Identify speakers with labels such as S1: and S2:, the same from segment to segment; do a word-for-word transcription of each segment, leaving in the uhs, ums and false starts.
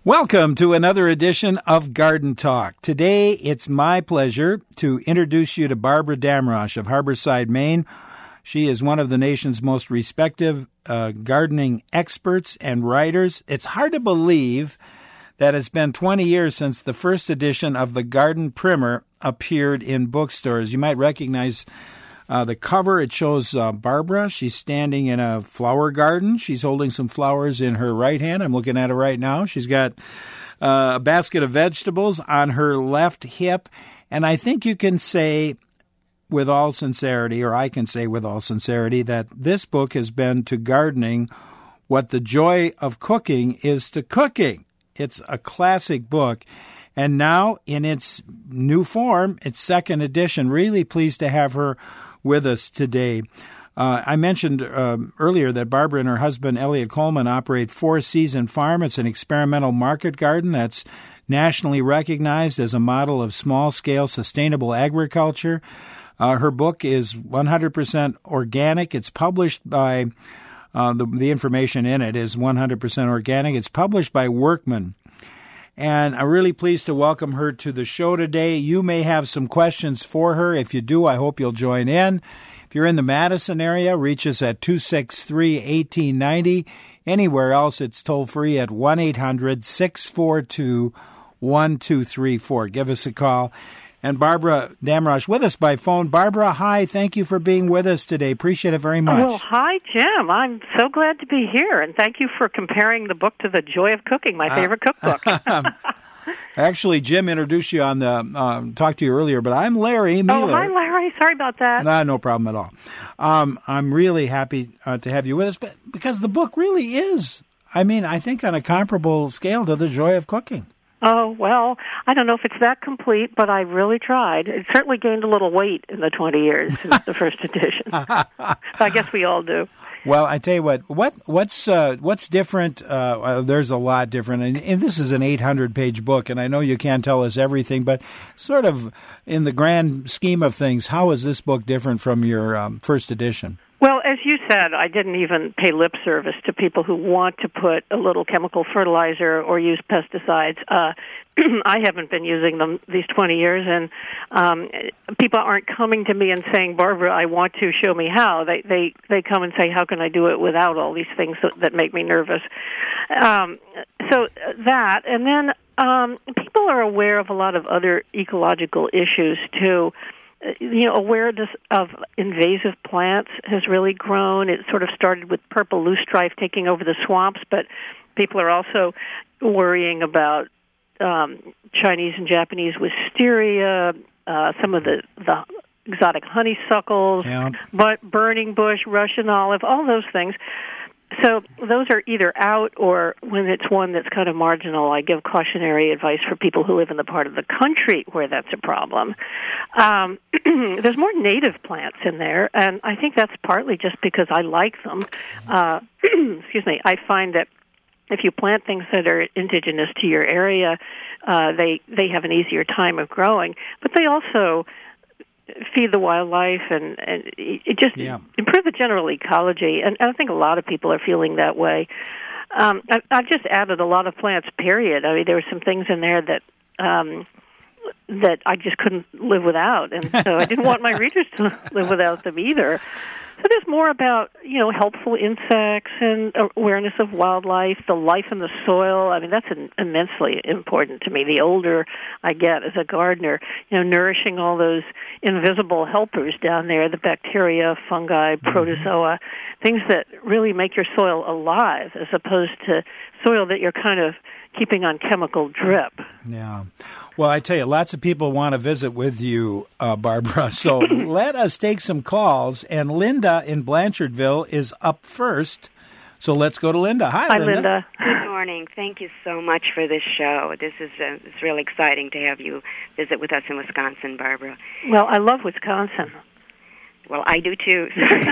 S1: Welcome to another edition of Garden Talk. Today, it's my pleasure to introduce you to Barbara Damrosch of Harborside, Maine. She is one of the nation's most respected uh, gardening experts and writers. It's hard to believe that it's been twenty years since the first edition of the Garden Primer appeared in bookstores. You might recognize uh, the cover. It shows uh, Barbara. She's standing in a flower garden. She's holding some flowers in her right hand. I'm looking at it right now. She's got uh, a basket of vegetables on her left hip. And I think you can say with all sincerity, or I can say with all sincerity, that this book has been to gardening what the joy of cooking is to cooking. It's a classic book. And now, in its new form, its second edition, really pleased to have her with us today. Uh, I mentioned um, earlier that Barbara and her husband, Elliot Coleman, operate Four Season Farm. It's an experimental market garden that's nationally recognized as a model of small-scale sustainable agriculture. Uh, her book is one hundred percent organic. It's published by, uh, the, the information in it is one hundred percent organic. It's published by Workman. And I'm really pleased to welcome her to the show today. You may have some questions for her. If you do, I hope you'll join in. If you're in the Madison area, reach us at two six three, one eight nine zero. Anywhere else, it's toll-free at one eight hundred, six four two, one two three four. Give us a call. And Barbara Damrosch with us by phone. Barbara, hi. Thank you for being with us today. Appreciate it very much.
S2: Well, hi, Jim. I'm so glad to be here, and thank you for comparing the book to The Joy of Cooking, my favorite uh, cookbook.
S1: Actually, Jim introduced you on the um, talked to you earlier, but I'm Larry Mueller.
S2: Oh, hi, Larry. Sorry about that.
S1: No, no problem at all. Um, I'm really happy uh, to have you with us, but because the book really is, I mean, I think on a comparable scale to The Joy of Cooking.
S2: Oh, well, I don't know if it's that complete, but I really tried. It certainly gained a little weight in the twenty years since the first edition. I guess we all do.
S1: Well, I tell you what, what what's uh, what's different? Uh, uh, there's a lot different, and, and this is an eight hundred page book, and I know you can't tell us everything, but sort of in the grand scheme of things, how is this book different from your um, first edition?
S2: Well, as you said, I didn't even pay lip service to people who want to put a little chemical fertilizer or use pesticides. Uh, I haven't been using them these twenty years, and um, people aren't coming to me and saying, Barbara, I want to, show me how. They they, they come and say, how can I do it without all these things that, that make me nervous? Um, so that, and then um, people are aware of a lot of other ecological issues, too. You know, awareness of invasive plants has really grown. It sort of started with purple loosestrife taking over the swamps, but people are also worrying about um, Chinese and Japanese wisteria, uh, some of the, the exotic honeysuckles,
S1: yeah.
S2: but burning bush, Russian olive, all those things. So those are either out, or when it's one that's kind of marginal, I give cautionary advice for people who live in the part of the country where that's a problem. Um, there's more native plants in there, and I think that's partly just because I like them. Uh, excuse me. I find that if you plant things that are indigenous to your area, uh, they they have an easier time of growing, but they also feed the wildlife and, and it just
S1: yeah.
S2: improve the general ecology. And I think a lot of people are feeling that way. Um, I, I've just added a lot of plants, period. I mean, there were some things in there that um, that I just couldn't live without. And so I didn't want my readers to live without them either. So there's more about, you know, helpful insects and awareness of wildlife, the life in the soil. I mean, that's an, immensely important to me. The older I get as a gardener, you know, nourishing all those invisible helpers down there, the bacteria, fungi, protozoa, mm-hmm. things that really make your soil alive as opposed to soil that you're kind of keeping on chemical drip.
S1: Yeah. Well, I tell you, lots of people want to visit with you, uh, Barbara, so let us take some calls. And Linda in Blanchardville is up first, so let's go to Linda. Hi,
S2: Hi
S1: Linda.
S2: Linda.
S3: Good morning. Thank you so much for this show. This is uh, it's really exciting to have you visit with us in Wisconsin, Barbara.
S2: Well, I love Wisconsin.
S3: Well, I do too.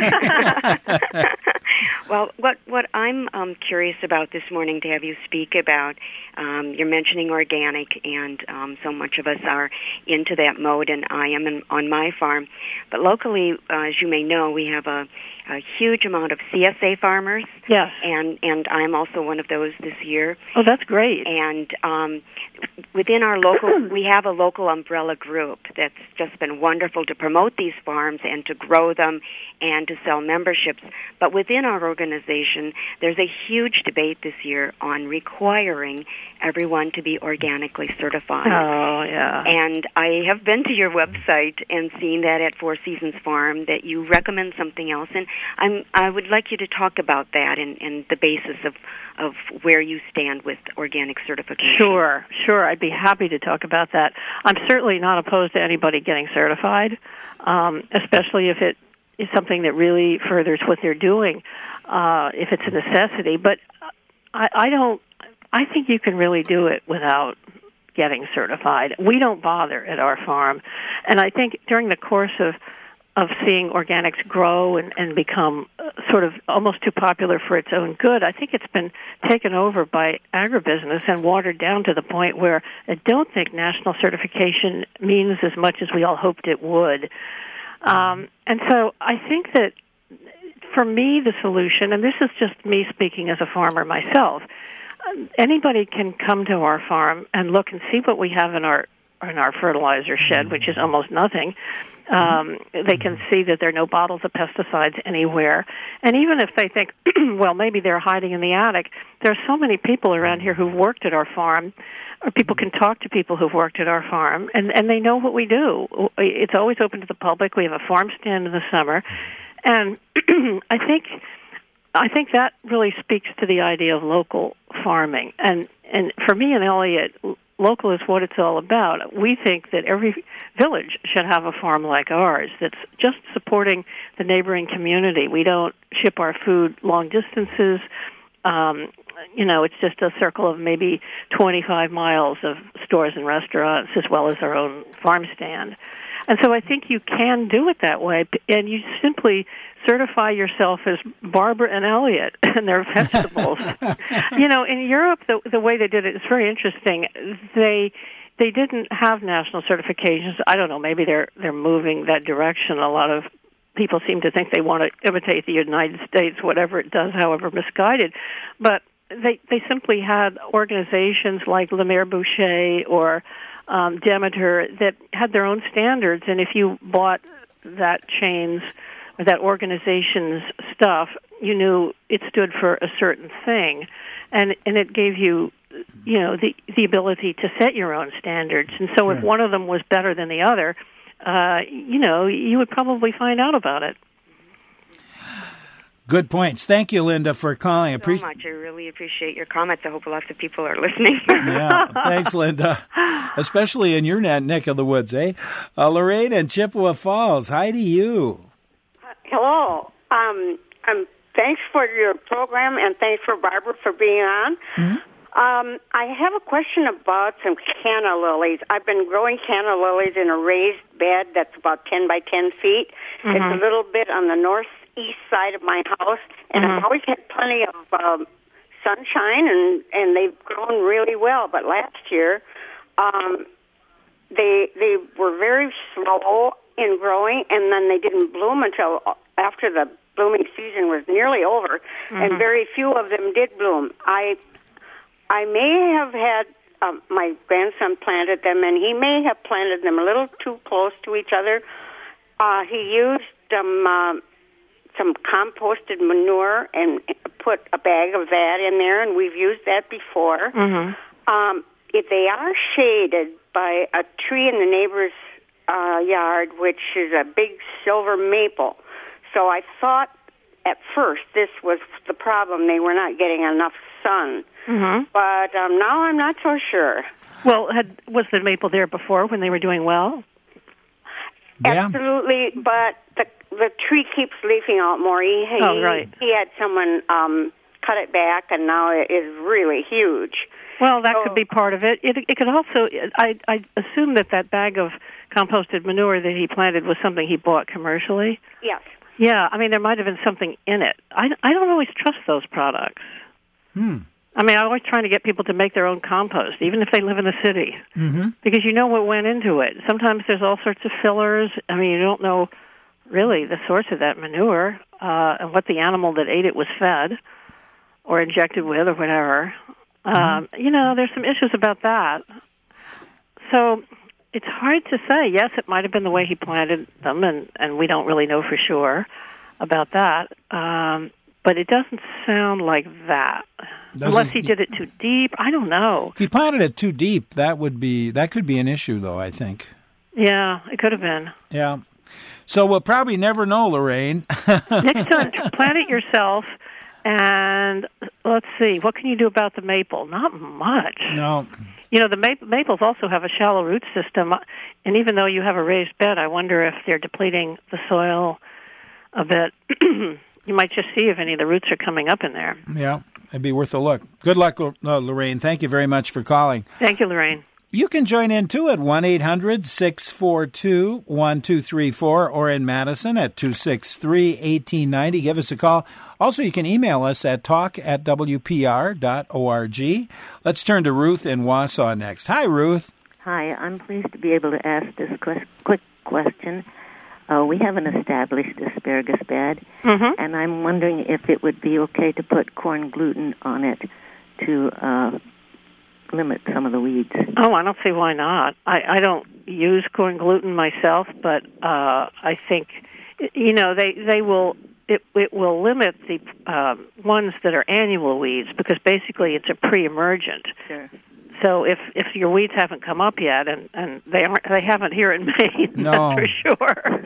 S3: Well, what what I'm um, curious about this morning to have you speak about, um, you're mentioning organic, and um, so much of us are into that mode, and I am in, on my farm. But locally, uh, as you may know, we have a, a huge amount of C S A farmers.
S2: Yes.
S3: And, and I'm also one of those this year.
S2: Oh, that's great.
S3: And um, within our local, we have a local umbrella group that's just been wonderful to promote these farms and to grow them and to sell memberships. But within our organization, there's a huge debate this year on requiring everyone to be organically certified.
S2: Oh, yeah.
S3: And I have been to your website and seen that at Four Seasons Farm that you recommend something else. And I'm, I would like you to talk about that and, and the basis of, of where you stand with organic certification.
S2: Sure, sure. I'd be happy to talk about that. I'm certainly not opposed to anybody getting certified, um, especially if it is something that really furthers what they're doing, uh, if it's a necessity. But I, I don't, I think you can really do it without getting certified. We don't bother at our farm. And I think during the course of of seeing organics grow and, and become sort of almost too popular for its own good, I think it's been taken over by agribusiness and watered down to the point where I don't think national certification means as much as we all hoped it would. Um, and so I think that for me the solution, and this is just me speaking as a farmer myself, anybody can come to our farm and look and see what we have in our in our fertilizer shed, which is almost nothing. Um, they can see that there are no bottles of pesticides anywhere. And even if they think, well, maybe they're hiding in the attic, there are so many people around here who've worked at our farm, or people can talk to people who've worked at our farm, and, and they know what we do. It's always open to the public. We have a farm stand in the summer. And I think I think that really speaks to the idea of local farming. And, and for me and Elliot, local is what it's all about. We think that every village should have a farm like ours that's just supporting the neighboring community. We don't ship our food long distances. Um, you know, it's just a circle of maybe twenty-five miles of stores and restaurants as well as our own farm stand. And so I think you can do it that way, and you simply certify yourself as Barbara and Elliot and their vegetables. You know, in Europe, the the way they did it is very interesting. They they didn't have national certifications. I don't know, maybe they're they're moving that direction. A lot of people seem to think they want to imitate the United States, whatever it does, however misguided. But they they simply had organizations like Le Maire Boucher or um, Demeter that had their own standards, and if you bought that chain's or that organization's stuff, you knew it stood for a certain thing, and and it gave you, you know, the the ability to set your own standards. And so, sure. If one of them was better than the other, uh, you know, you would probably find out about it.
S1: Good points. Thank you, Linda, for calling.
S3: Thank you so much. I really appreciate your comments. I hope lots of people are listening.
S1: Yeah, thanks, Linda. Especially in your neck of the woods, eh? Uh, Lorraine in Chippewa Falls, hi to you.
S4: Hello. Um, um, thanks for your program, and thanks for Barbara for being on. Mm-hmm. Um, I have a question about some canna lilies. I've been growing canna lilies in a raised bed that's about ten by ten feet. Mm-hmm. It's a little bit on the northeast side of my house, and mm-hmm. I've always had plenty of um, sunshine, and, and they've grown really well. But last year, um, they they were very slow in growing, and then they didn't bloom until after the blooming season was nearly over, mm-hmm. and very few of them did bloom. I I may have had um, my grandson planted them, and he may have planted them a little too close to each other. Uh, he used um, uh, some composted manure and put a bag of that in there, and we've used that before. Mm-hmm. Um, if they are shaded by a tree in the neighbor's uh, yard, which is a big silver maple, so I thought at first this was the problem. They were not getting enough sun. Mm-hmm. But um, now I'm not so sure.
S2: Well, had, was the maple there before when they were doing well?
S1: Yeah.
S4: Absolutely, but the the tree keeps leafing out more. He, he,
S2: oh, right.
S4: He had someone um, cut it back, and now it is really huge.
S2: Well, that
S4: so,
S2: could be part of it. It, it could also, I, I assume that that bag of composted manure that he planted was something he bought commercially.
S4: Yes.
S2: Yeah, I mean, there might have been something in it. I, I don't always trust those products.
S1: Hmm.
S2: I mean, I'm always trying to get people to make their own compost, even if they live in the city, mm-hmm. because you know what went into it. Sometimes there's all sorts of fillers. I mean, you don't know really the source of that manure. uh, and what the animal that ate it was fed or injected with or whatever. Mm-hmm. Um, you know, there's some issues about that. So it's hard to say. Yes, it might have been the way he planted them, and, and we don't really know for sure about that. Um, but it doesn't sound like that. Doesn't, Unless he did it too deep. I don't know.
S1: If he planted it too deep, that would be that could be an issue, though, I think.
S2: Yeah, it could have been.
S1: Yeah. So we'll probably never know, Lorraine.
S2: Next time, plant it yourself. And let's see, what can you do about the maple? Not much.
S1: No.
S2: You know, the ma- maples also have a shallow root system, and even though you have a raised bed, I wonder if they're depleting the soil a bit. You might just see if any of the roots are coming up in there.
S1: Yeah, it'd be worth a look. Good luck, uh, Lorraine. Thank you very much for calling.
S2: Thank you, Lorraine.
S1: You can join in, too, at one eight hundred six four two one two three four or in Madison at two six three one eight nine zero. Give us a call. Also, you can email us at talk at w p r dot org. Let's turn to Ruth in Wausau next. Hi, Ruth.
S5: Hi, I'm pleased to be able to ask this quick question. Uh, we have an established asparagus bed,
S2: mm-hmm.
S5: and I'm wondering if it would be okay to put corn gluten on it to uh, limit some of the weeds.
S2: Oh, I don't see why not. I, I don't use corn gluten myself, but uh, I think, you know, they, they will... It, it will limit the uh, ones that are annual weeds because basically it's a pre-emergent.
S5: Sure.
S2: So if, if your weeds haven't come up yet, and, and they aren't, they haven't here in Maine,
S1: no.
S2: that's for sure.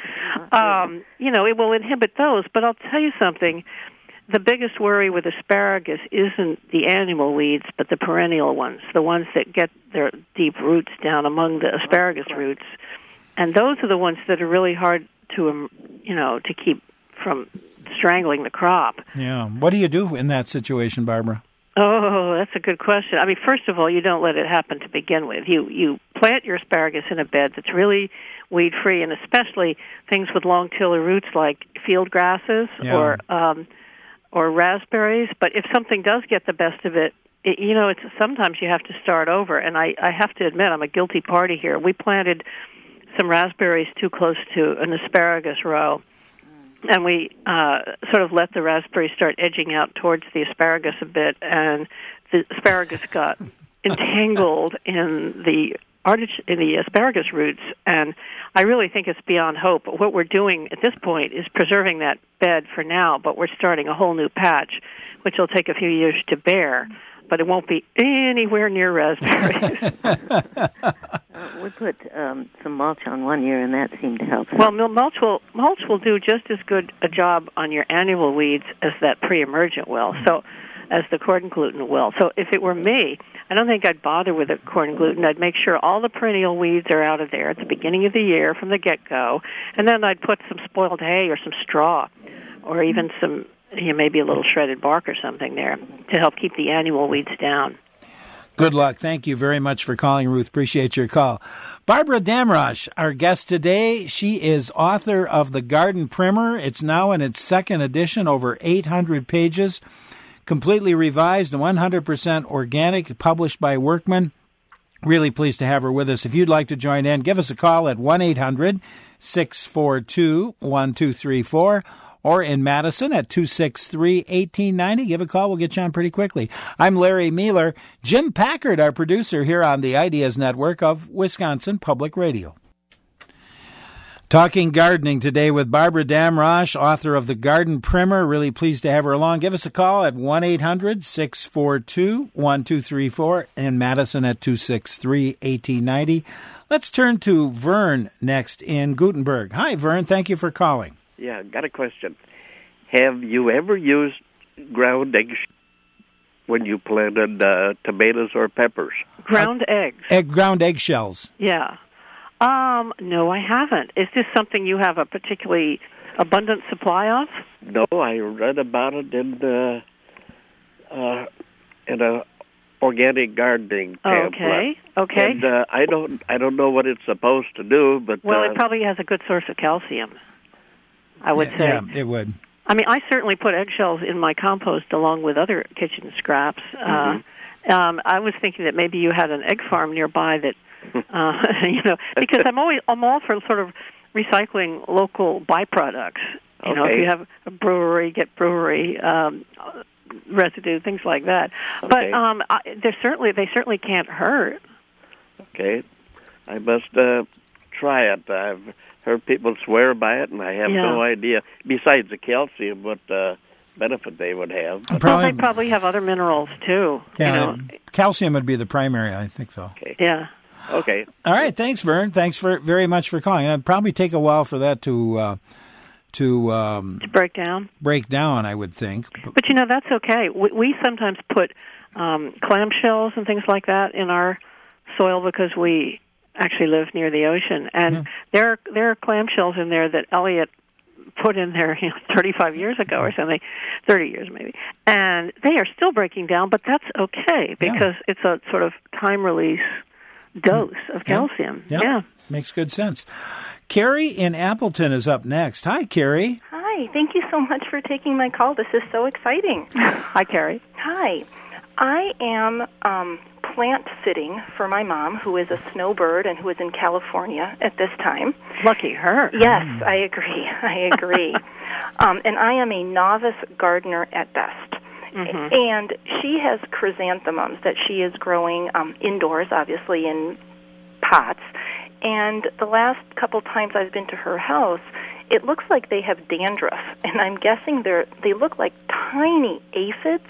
S2: Um, you know, it will inhibit those. But I'll tell you something: the biggest worry with asparagus isn't the annual weeds, but the perennial ones, the ones that get their deep roots down among the asparagus roots, and those are the ones that are really hard to, um, you know, to keep from strangling the crop.
S1: Yeah. What do you do in that situation, Barbara?
S2: Oh, that's a good question. I mean, first of all, you don't let it happen to begin with. You you plant your asparagus in a bed that's really weed-free, and especially things with long tiller roots like field grasses
S1: yeah.
S2: or um, or raspberries. But if something does get the best of it, it, you know, it's sometimes you have to start over. And I, I have to admit, I'm a guilty party here. We planted some raspberries too close to an asparagus row, and we uh, sort of let the raspberries start edging out towards the asparagus a bit, and the asparagus got entangled in the artich- in the asparagus roots, and I really think it's beyond hope. What we're doing at this point is preserving that bed for now, but we're starting a whole new patch, which will take a few years to bear, but it won't be anywhere near raspberries.
S5: uh, we put um, some mulch on one year, and that seemed to help.
S2: Well, mulch will mulch will do just as good a job on your annual weeds as that pre-emergent will. So, as the corn gluten will. So, if it were me, I don't think I'd bother with the corn gluten. I'd make sure all the perennial weeds are out of there at the beginning of the year from the get-go, and then I'd put some spoiled hay or some straw, or even some, you know, maybe a little shredded bark or something there to help keep the annual weeds down.
S1: Good luck. Thank you very much for calling, Ruth. Appreciate your call. Barbara Damrosch, our guest today. She is author of The Garden Primer. It's now in its second edition, over eight hundred pages, completely revised and one hundred percent organic, published by Workman. Really pleased to have her with us. If you'd like to join in, give us a call at one eight hundred six four two one two three four. Or in Madison at two six three one eight nine zero. Give a call. We'll get you on pretty quickly. I'm Larry Mueller. Jim Packard, our producer here on the Ideas Network of Wisconsin Public Radio. Talking gardening today with Barbara Damrosch, author of The Garden Primer. Really pleased to have her along. Give us a call at one eight hundred six four two one two three four. In Madison at two six three one eight nine zero. Let's turn to Vern next in Gutenberg. Hi, Vern. Thank you for calling.
S6: Yeah, got a question. Have you ever used ground eggs when you planted uh, tomatoes or peppers?
S2: Ground
S1: uh,
S2: eggs?
S1: Egg, ground eggshells.
S2: Yeah. Um, no, I haven't. Is this something you have a particularly abundant supply of?
S6: No, I read about it in the uh, in a organic gardening pamphlet.
S2: Okay, okay.
S6: And uh, I don't I don't know what it's supposed to do, but
S2: well,
S6: uh,
S2: it probably has a good source of calcium, I would
S1: yeah,
S2: say.
S1: Yeah, it would.
S2: I mean, I certainly put eggshells in my compost along with other kitchen scraps. Mm-hmm. Uh, um, I was thinking that maybe you had an egg farm nearby that, uh, you know, because I'm always I'm all for sort of recycling local byproducts You know,
S6: Okay.
S2: if you have a brewery, get brewery um, residue, things like that.
S6: Okay.
S2: But um, I, they're certainly they certainly can't hurt.
S6: Okay. I must uh, try it. I've heard people swear by it, and I have
S2: Yeah.
S6: no idea. Besides the calcium, what uh, benefit they would have.
S1: I'm
S2: Well, they probably have other minerals too.
S1: Yeah,
S2: You know?
S1: calcium would be the primary, I think, though.
S6: Okay.
S2: Yeah.
S6: Okay.
S1: All right, thanks, Vern. Thanks for very much for calling. It'd probably take a while for that to uh, to um,
S2: To break down.
S1: break down, I would think.
S2: But you know, that's okay. We, we sometimes put um, clamshells and things like that in our soil because we actually live near the ocean, and
S1: Yeah.
S2: there are, there are clamshells in there that Elliot put in there, you know, thirty-five years ago or something, thirty years maybe, and they are still breaking down. But that's okay because
S1: Yeah.
S2: it's a sort of time release dose of calcium.
S1: Yeah.
S2: Yeah.
S1: Makes good sense. Carrie in Appleton is up next. Hi, Carrie.
S7: Hi, thank you so much for taking my call. This is so exciting.
S2: Hi, Carrie.
S7: Hi. I am um, plant sitting for my mom, who is a snowbird and who is in California at this time.
S2: Lucky her.
S7: Yes, I agree. I agree. um, and I am a novice gardener at best.
S2: Mm-hmm.
S7: And she has chrysanthemums that she is growing um, indoors, obviously, in pots. And the last couple times I've been to her house, it looks like they have dandruff. And I'm guessing they're they look like tiny aphids.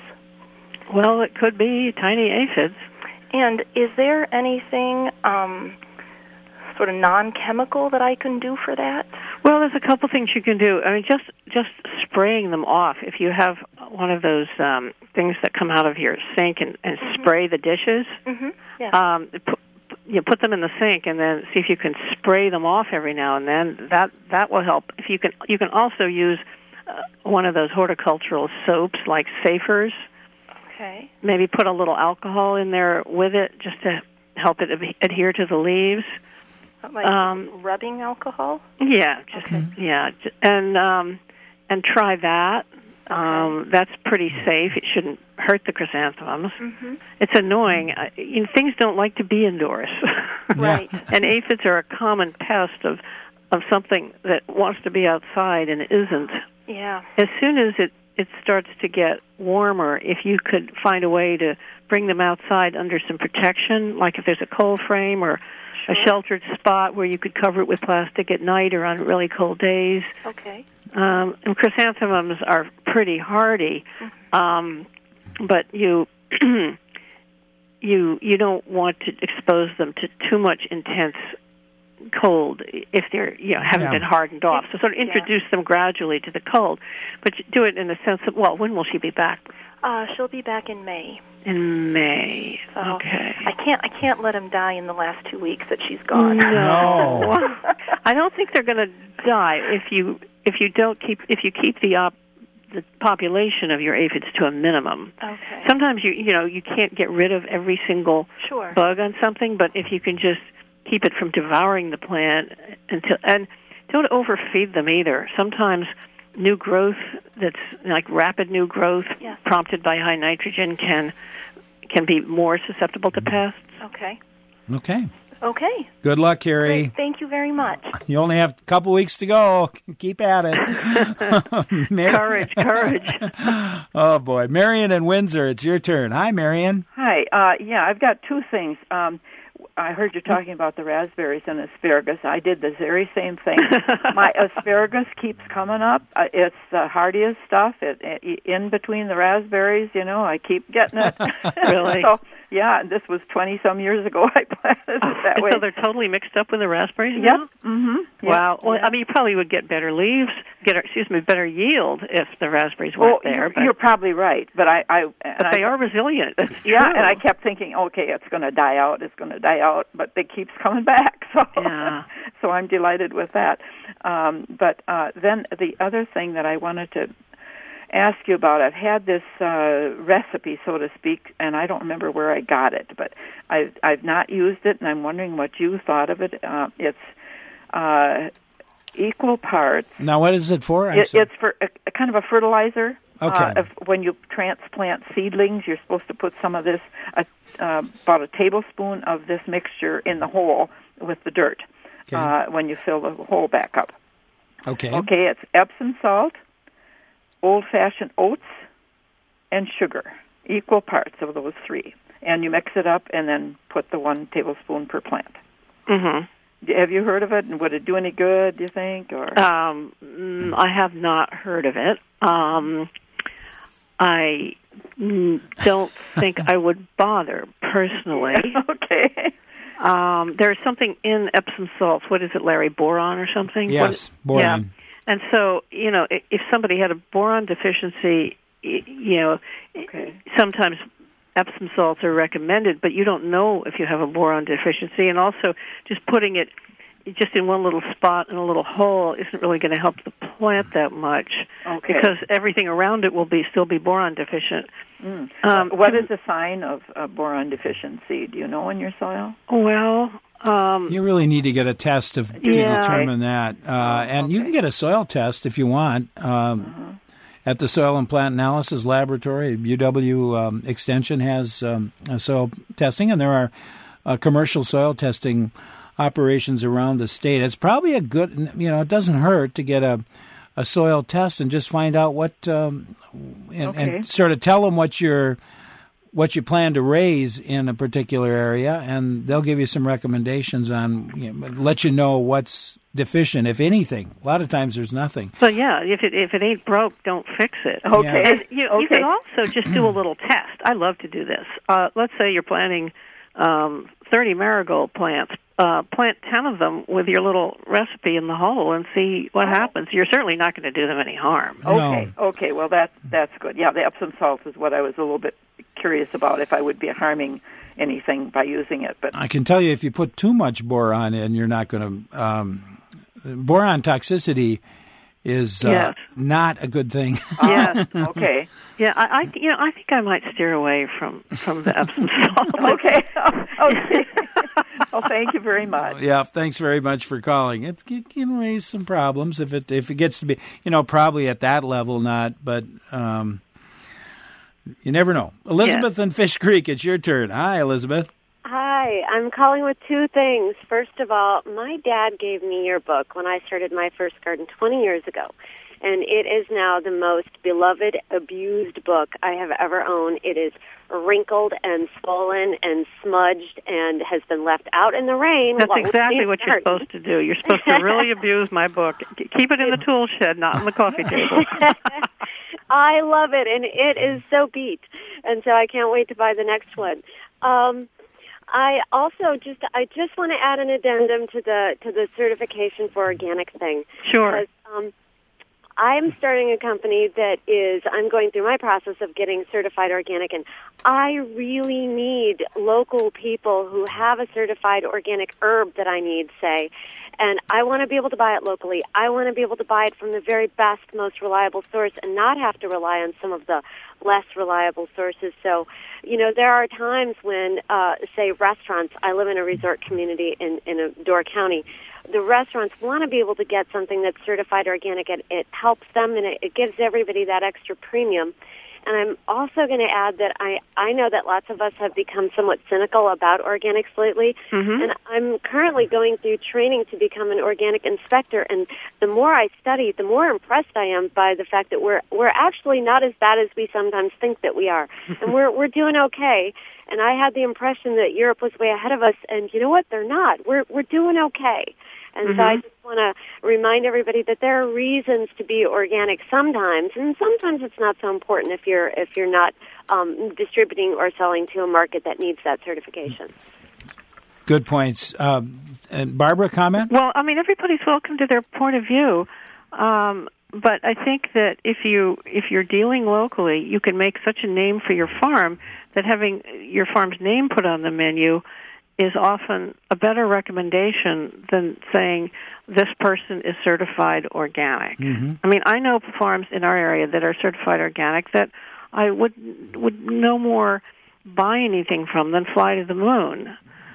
S2: Well, it could be tiny aphids.
S7: And is there anything um, sort of non-chemical that I can do for that?
S2: Well, there's a couple things you can do. I mean, just just spraying them off. If you have one of those um, things that come out of your sink and, and mm-hmm. spray the dishes,
S7: mm-hmm. yes.
S2: um, put, you put them in the sink and then see if you can spray them off every now and then. That that will help. If you can, you can also use uh, one of those horticultural soaps like Safers.
S7: Okay.
S2: Maybe put a little alcohol in there with it just to help it ad- adhere to the leaves.
S7: Like
S2: um,
S7: rubbing alcohol?
S2: Yeah, just
S7: okay.
S2: yeah, and um, and try that.
S7: Okay.
S2: Um, that's pretty safe. It shouldn't hurt the chrysanthemums.
S7: Mm-hmm.
S2: It's annoying. Uh, you know, things don't like to be indoors,
S7: right?
S2: And aphids are a common pest of of something that wants to be outside and isn't.
S7: Yeah.
S2: As soon as it it starts to get warmer, if you could find a way to bring them outside under some protection, like if there's a cold frame or
S7: sure.
S2: a sheltered spot where you could cover it with plastic at night or on really cold days.
S7: Okay.
S2: Um, and chrysanthemums are pretty hardy, mm-hmm. um, but you you you don't want to expose them to too much intense cold if they're you know haven't
S1: Yeah.
S2: been hardened off. So sort of introduce
S7: yeah.
S2: them gradually to the cold, but do it in the sense of, well, when will she be back?
S7: Uh, she'll be back in May.
S2: In May.
S7: So
S2: okay.
S7: I can't I can't let him die in the last two weeks that she's gone.
S1: No.
S2: I don't think they're going to die if you if you don't keep if you keep the op, the population of your aphids to a minimum.
S7: Okay.
S2: Sometimes you you know you can't get rid of every single
S7: sure.
S2: bug on something, but if you can just keep it from devouring the plant until and don't overfeed them either. Sometimes new growth that's like rapid new growth
S7: yes.
S2: prompted by high nitrogen can can be more susceptible to pests.
S7: Okay.
S1: Okay.
S7: Okay.
S1: Good luck, Carrie.
S7: Great. Thank you very much.
S1: You only have a couple weeks to go. Keep at it. Mar-
S2: Courage, courage.
S1: Oh, boy. Marion in Windsor, it's your turn. Hi, Marion.
S8: Hi. Uh, yeah, I've got two things. Um, I heard you talking about the raspberries and asparagus. I did the very same thing. My asparagus keeps coming up. Uh, it's the hardiest stuff. It, it, in between the raspberries, you know, I keep getting it.
S2: Really?
S8: So, yeah, and this was twenty-some years ago I planted it that
S2: and
S8: way.
S2: so they're totally mixed up with the raspberries
S8: Yep.
S2: now?
S8: Mm-hmm. Yep.
S2: Wow. Well,
S8: Yeah.
S2: I mean, you probably would get better leaves, get excuse me, better yield if the raspberries weren't
S8: well,
S2: there.
S8: You're,
S2: but
S8: you're probably right, but I, I and
S2: but
S8: I,
S2: they are resilient. That's
S8: yeah,
S2: true.
S8: and I kept thinking, okay, it's going to die out, it's going to die out, but it keeps coming back. So,
S2: Yeah.
S8: so I'm delighted with that. Um, but uh, then the other thing that I wanted to ask you about, I've had this uh, recipe, so to speak, and I don't remember where I got it, but I've, I've not used it, and I'm wondering what you thought of it. Uh, it's uh, equal parts.
S1: Now, what is it for? I'm
S8: It,
S1: sorry.
S8: it's for a, a kind of a fertilizer.
S1: Okay.
S8: Uh, if, when you transplant seedlings, you're supposed to put some of this, uh, uh, about a tablespoon of this mixture in the hole with the dirt
S1: Okay.
S8: uh, when you fill the hole back up.
S1: Okay.
S8: Okay, it's Epsom salt, old-fashioned oats, and sugar, equal parts of those three. And you mix it up and then put the one tablespoon per plant.
S2: Mm-hmm.
S8: Have you heard of it, and would it do any good, do you think? Or
S2: um, I have not heard of it. Um, I don't think I would bother, personally.
S8: Okay.
S2: Um, there's something in Epsom salts. What is it, Larry? Boron or something?
S1: Yes,
S2: what,
S1: boron.
S2: Yeah. And so, you know, if somebody had a boron deficiency, you know,
S8: okay.
S2: sometimes Epsom salts are recommended, but you don't know if you have a boron deficiency. And also, just putting it just in one little spot in a little hole isn't really going to help the plant that much,
S8: okay.
S2: because everything around it will be still be boron deficient.
S8: Mm.
S2: Um,
S8: what is a sign of a boron deficiency? Do you know in your soil?
S2: Well, um,
S1: you really need to get a test to, to
S2: yeah,
S1: determine that, uh, and
S8: okay.
S1: you can get a soil test if you want. Um,
S8: uh-huh.
S1: At the Soil and Plant Analysis Laboratory, U W um, Extension has um, soil testing, and there are uh, commercial soil testing operations around the state. It's probably a good, you know, it doesn't hurt to get a, a soil test and just find out what, um, and,
S8: okay.
S1: and sort of tell them what you're, what you plan to raise in a particular area, and they'll give you some recommendations on, you know, let you know what's deficient, if anything. A lot of times there's nothing.
S2: So yeah, if it if it ain't broke, don't fix it.
S8: Okay.
S2: And you,
S8: okay.
S2: you can also just do a little test. I love to do this. Uh, let's say you're planting um, thirty marigold plants. Uh, plant ten of them with your little recipe in the hole and see what
S8: oh.
S2: happens. You're certainly not going to do them any harm.
S8: Okay.
S1: No.
S8: Okay. Well, that's that's good. Yeah, the Epsom salt is what I was a little bit curious about, if I would be harming anything by using it. But
S1: I can tell you, if you put too much boron in, you're not going to. Um, boron toxicity is uh,
S2: yes.
S1: not a good thing.
S2: Yes.
S8: Okay.
S2: Yeah, I, I you know I think I might steer away from from the Epsom salt.
S8: Okay. Okay. Well, thank you very much.
S1: Yeah, thanks very much for calling. It, it can raise some problems if it if it gets to be, you know, probably at that level not, but um, you never know. Elizabeth
S2: yeah.
S1: in Fish Creek, it's your turn. Hi, Elizabeth.
S9: Hi, I'm calling with two things. First of all, my dad gave me your book when I started my first garden twenty years ago, and it is now the most beloved, abused book I have ever owned. It is wrinkled and swollen and smudged and has been left out in the rain.
S2: That's exactly what you're supposed to do. You're supposed to really abuse my book. Keep it in the tool shed, not on the coffee table.
S9: I love it, and it is so beat, and so I can't wait to buy the next one. Um, I also just I just want to add an addendum to the to the certification for organic thing.
S2: Sure.
S9: Because, um, I'm starting a company that is, I'm going through my process of getting certified organic, and I really need local people who have a certified organic herb that I need, say, and I want to be able to buy it locally. I want to be able to buy it from the very best, most reliable source and not have to rely on some of the less reliable sources. So, you know, there are times when, uh, say, restaurants, I live in a resort community in, in a Door County, the restaurants want to be able to get something that's certified organic. It, it helps them, and it, it gives everybody that extra premium. And I'm also going to add that I, I know that lots of us have become somewhat cynical about organics lately,
S2: mm-hmm.
S9: and I'm currently going through training to become an organic inspector. And the more I study, the more impressed I am by the fact that we're we're actually not as bad as we sometimes think that we are, and we're we're doing okay. And I had the impression that Europe was way ahead of us, and you know what? They're not. We're we're doing okay. And
S2: mm-hmm.
S9: so I just want to remind everybody that there are reasons to be organic sometimes, and sometimes it's not so important if you're if you're not um, distributing or selling to a market that needs that certification.
S1: Good points. Um, and Barbara, comment?
S2: Well, I mean, everybody's welcome to their point of view, um, but I think that if you if you're dealing locally, you can make such a name for your farm that having your farm's name put on the menu is often a better recommendation than saying this person is certified organic.
S1: Mm-hmm.
S2: I mean, I know farms in our area that are certified organic that I would would no more buy anything from than fly to the moon.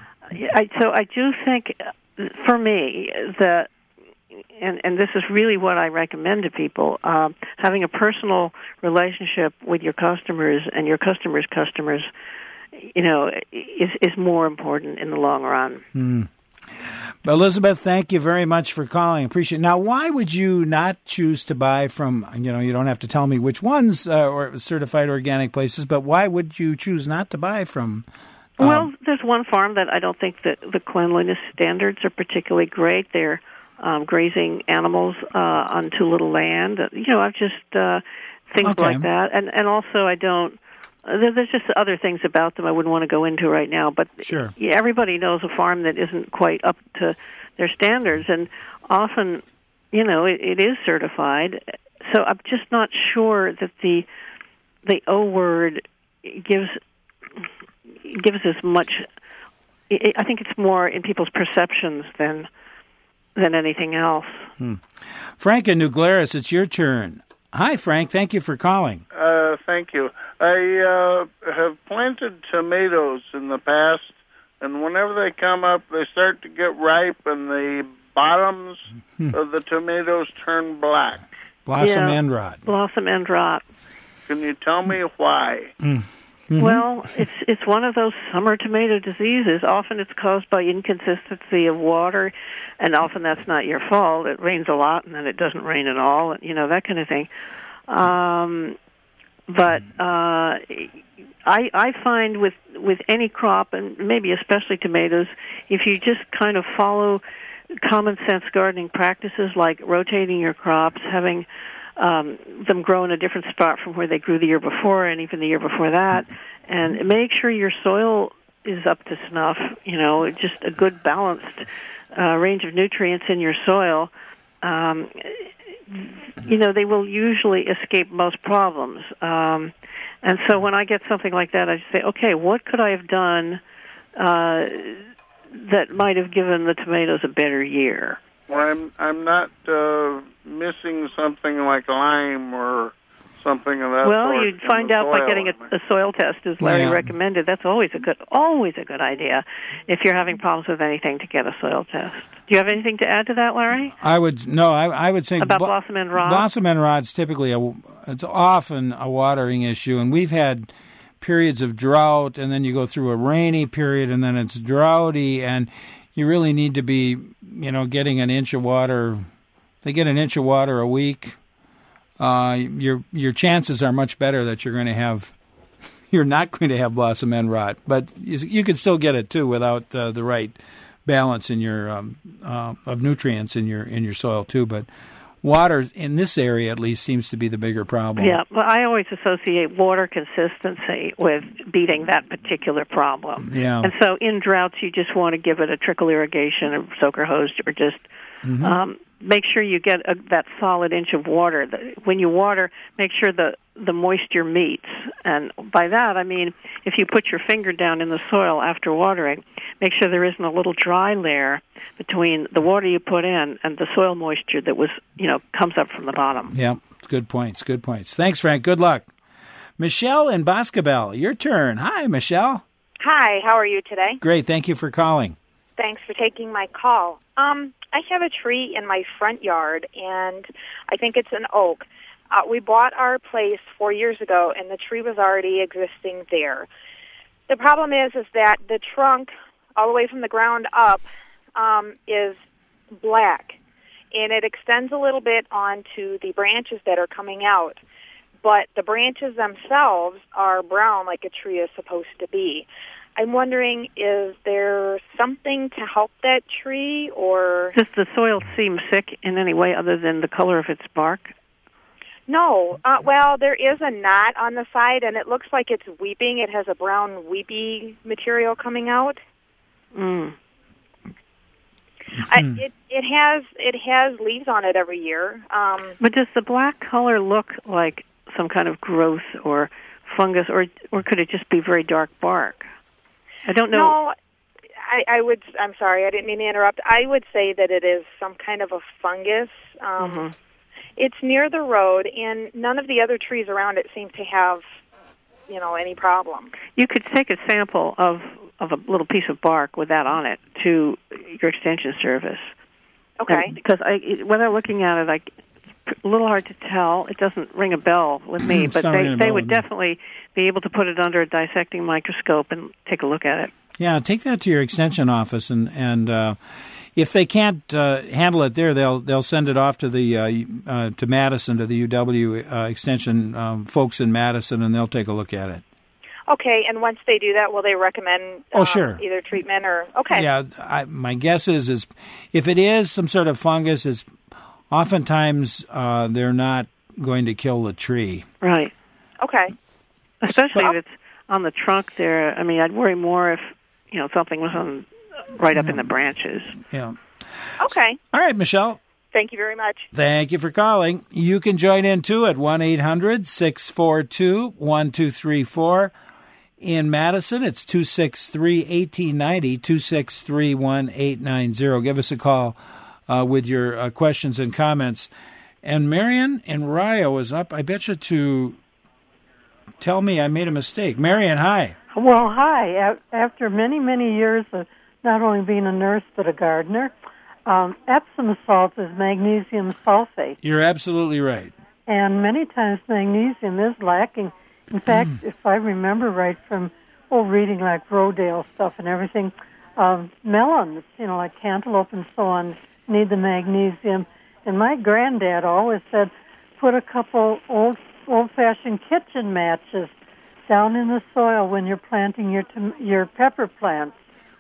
S2: I, so I do think, for me, that, and, and this is really what I recommend to people, um, having a personal relationship with your customers and your customers' customers, you know, is is more important in the long run.
S1: Mm. But Elizabeth, thank you very much for calling. Appreciate it. Now, why would you not choose to buy from, you know, you don't have to tell me which ones uh, or certified organic places, but why would you choose not to buy from? Um,
S2: well, there's one farm that I don't think that the cleanliness standards are particularly great. They're um, grazing animals uh, on too little land. You know, I've just uh, things
S1: Okay.
S2: like that, and and also I don't. There- There's just other things about them I wouldn't want to go into right now. But
S1: Sure.
S2: yeah, everybody knows a farm that isn't quite up to their standards, and often, you know, it, it is certified. So I'm just not sure that the the O word gives gives as much. I I think it's more in people's perceptions than than anything else.
S1: Hmm. Frank in New Glarus, it's your turn. Hi, Frank. Thank you for calling.
S10: Uh, thank you. I uh, have planted tomatoes in the past, and whenever they come up, they start to get ripe, and the bottoms of the tomatoes turn black.
S1: Blossom
S2: Yeah.
S1: end rot.
S2: Blossom end rot.
S10: Can you tell me why?
S1: Mm-hmm.
S2: Well, it's it's one of those summer tomato diseases. Often it's caused by inconsistency of water, and often that's not your fault. It rains a lot, and then it doesn't rain at all, you know, that kind of thing. Um, but uh, I I find with with any crop, and maybe especially tomatoes, if you just kind of follow common sense gardening practices like rotating your crops, having um, them grow in a different spot from where they grew the year before and even the year before that, and make sure your soil is up to snuff, you know, just a good balanced uh, range of nutrients in your soil. Um, you know, they will usually escape most problems. Um, and so when I get something like that, I just say, okay, what could I have done uh, that might have given the tomatoes a better year?
S10: Well, I'm I'm not uh, missing something like lime or something of that
S2: Well,
S10: sort.
S2: you'd
S10: in
S2: find
S10: the
S2: out by
S10: soil.
S2: getting a, a soil test, as Larry
S1: Yeah.
S2: recommended. That's always a good, always a good idea. If you're having problems with anything, to get a soil test. Do you have anything to add to that, Larry?
S1: I would no. I, I would say
S2: About
S1: blo-
S2: blossom end rot?
S1: Blossom end rot's typically a. It's often a watering issue, and we've had periods of drought, and then you go through a rainy period, and then it's droughty, and you really need to be, you know, getting an inch of water. They get an inch of water a week. Uh, your your chances are much better that you're going to have. You're not going to have blossom end rot, but you, you can still get it too without uh, the right balance in your um, uh, of nutrients in your in your soil too. But water in this area at least seems to be the bigger problem.
S2: Yeah, well, I always associate water consistency with beating that particular problem.
S1: Yeah.
S2: And so in droughts, you just want to give it a trickle irrigation or soaker hose, or just
S1: Mm-hmm.
S2: um, make sure you get a, that solid inch of water. The- When you water, make sure the, the moisture meets. And by that, I mean, if you put your finger down in the soil after watering, make sure there isn't a little dry layer between the water you put in and the soil moisture that was, you know, comes up from the bottom.
S1: Yeah, good points. Good points. Thanks, Frank. Good luck. Michelle in Boscobel, your turn. Hi, Michelle.
S11: Hi, how are you today?
S1: Great. Thank you for calling.
S11: Thanks for taking my call. Um, I have a tree in my front yard, and I think it's an oak. Uh, we bought our place four years ago, and the tree was already existing there. The problem is, is that the trunk, all the way from the ground up, um, is black, and it extends a little bit onto the branches that are coming out. But the branches themselves are brown, like a tree is supposed to be. I'm wondering, is there something to help that tree, or...
S2: Does the soil seem sick in any way other than the color of its bark?
S11: No. Uh, well, there is a knot on the side, and it looks like it's weeping. It has a brown weepy material coming out.
S2: Mm.
S11: I, it it has it has leaves on it every year. Um,
S2: But does the black color look like some kind of growth or fungus, or or could it just be very dark bark? I don't know.
S11: No, I, I would. I'm sorry, I didn't mean to interrupt. I would say that it is some kind of a fungus. Um,
S2: Mm-hmm.
S11: It's near the road, and none of the other trees around it seem to have, you know, any problem.
S2: You could take a sample of of a little piece of bark with that on it to your extension service.
S11: Okay.
S2: And because I, it- without looking at it, I, it's a little hard to tell. It doesn't ring a bell with me,
S1: It's
S2: but
S1: not
S2: they
S1: ringing a
S2: they
S1: bell
S2: would
S1: with me.
S2: definitely be able to put it under a dissecting microscope and take a look at it.
S1: Yeah, take that to your extension office, and and uh, if they can't uh, handle it there, they'll they'll send it off to the uh, uh, to Madison, to the U W uh, Extension um, folks in Madison, and they'll take a look at it.
S11: Okay, and once they do that, will they recommend
S1: Oh,
S11: um,
S1: sure.
S11: either treatment or okay?
S1: Yeah, I, my guess is is if it is some sort of fungus, is oftentimes uh, they're not going to kill the tree.
S2: Right.
S11: Okay.
S2: Especially
S11: Well-
S2: if it's on the trunk there. I mean, I'd worry more if, you know, something was on right up in the branches.
S1: Yeah.
S11: Okay.
S1: All right, Michelle.
S11: Thank you very much.
S1: Thank you for calling. You can join in, too, at one eight hundred six four two one two three four. In Madison, it's two six three, one eight nine zero, two six three, one eight nine zero. Give us a call uh, with your uh, questions and comments. And Marion in Rio is up, I bet you, to tell me I made a mistake. Marion, hi.
S12: Well, hi. A- After many, many years of not only being a nurse but a gardener, um, Epsom salt is magnesium sulfate.
S1: You're absolutely right.
S12: And many times magnesium is lacking. In fact, mm. if I remember right from oh, reading like Rodale stuff and everything, um, melons, you know, like cantaloupe and so on, need the magnesium. And my granddad always said, put a couple old, old-fashioned kitchen matches down in the soil when you're planting your tom- your pepper plants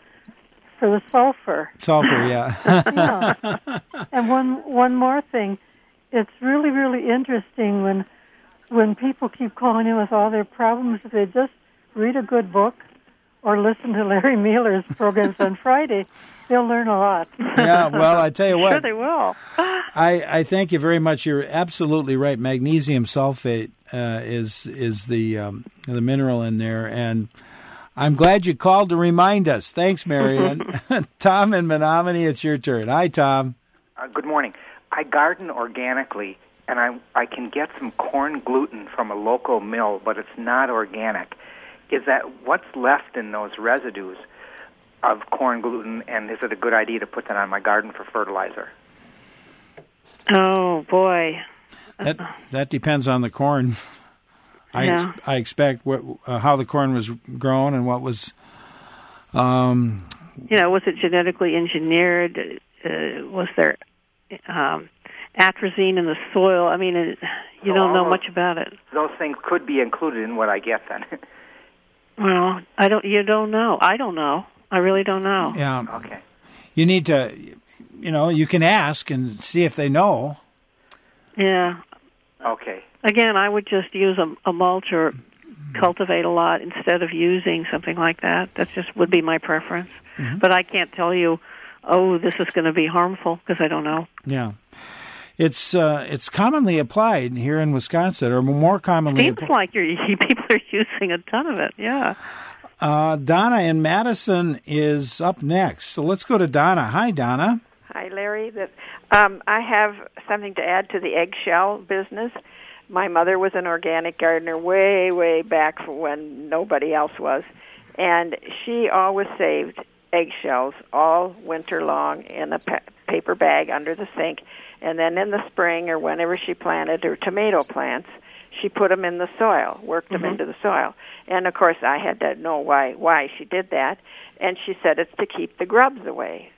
S12: for the sulfur.
S1: Sulfur, yeah.
S12: yeah. And one one more thing, it's really, really interesting when when people keep calling in with all their problems, if they just read a good book or listen to Larry Mueller's programs on Friday, they'll learn a lot.
S1: Yeah, well, I tell you what.
S2: Sure they will.
S1: I, I thank you very much. You're absolutely right. Magnesium sulfate uh, is is the um, the mineral in there, and I'm glad you called to remind us. Thanks, Marion. Tom in Menominee, it's your turn. Hi, Tom.
S13: Uh, good morning. I garden organically, and I I can get some corn gluten from a local mill, but it's not organic. Is that what's left in those residues of corn gluten, and is it a good idea to put that on my garden for fertilizer?
S2: Oh, boy.
S1: That that depends on the corn. I
S2: Yeah.
S1: ex- I expect what, uh, how the corn was grown and what was. Um,
S2: You know, was it genetically engineered? Uh, was there um, atrazine in the soil? I mean, it, you
S13: So
S2: don't know
S13: all
S2: much about it.
S13: Those things could be included in what I get then.
S2: Well, I don't. You don't know. I don't know. I really don't know.
S1: yeah.
S13: Okay.
S1: You need to, you know, you can ask and see if they know.
S2: Yeah.
S13: Okay.
S2: Again, I would just use a, a mulch or cultivate a lot instead of using something like that. That just would be my preference.
S1: Mm-hmm.
S2: But I can't tell you, oh, this is going to be harmful, because I don't know.
S1: Yeah. It's uh, it's commonly applied here in Wisconsin, or more commonly.
S2: Seems
S1: app-
S2: like you're, people are using a ton of it. Yeah.
S1: Uh, Donna in Madison is up next. So let's go to Donna. Hi, Donna.
S14: Hi, Larry. That um, I have something to add to the eggshell business. My mother was an organic gardener way, way back when nobody else was, and she always saved eggshells all winter long in a pa- paper bag under the sink, and then in the spring or whenever she planted her tomato plants, she put them in the soil, worked them
S2: Mm-hmm.
S14: into the soil. And, of course, I had to know why why she did that, and she said it's to keep the grubs away.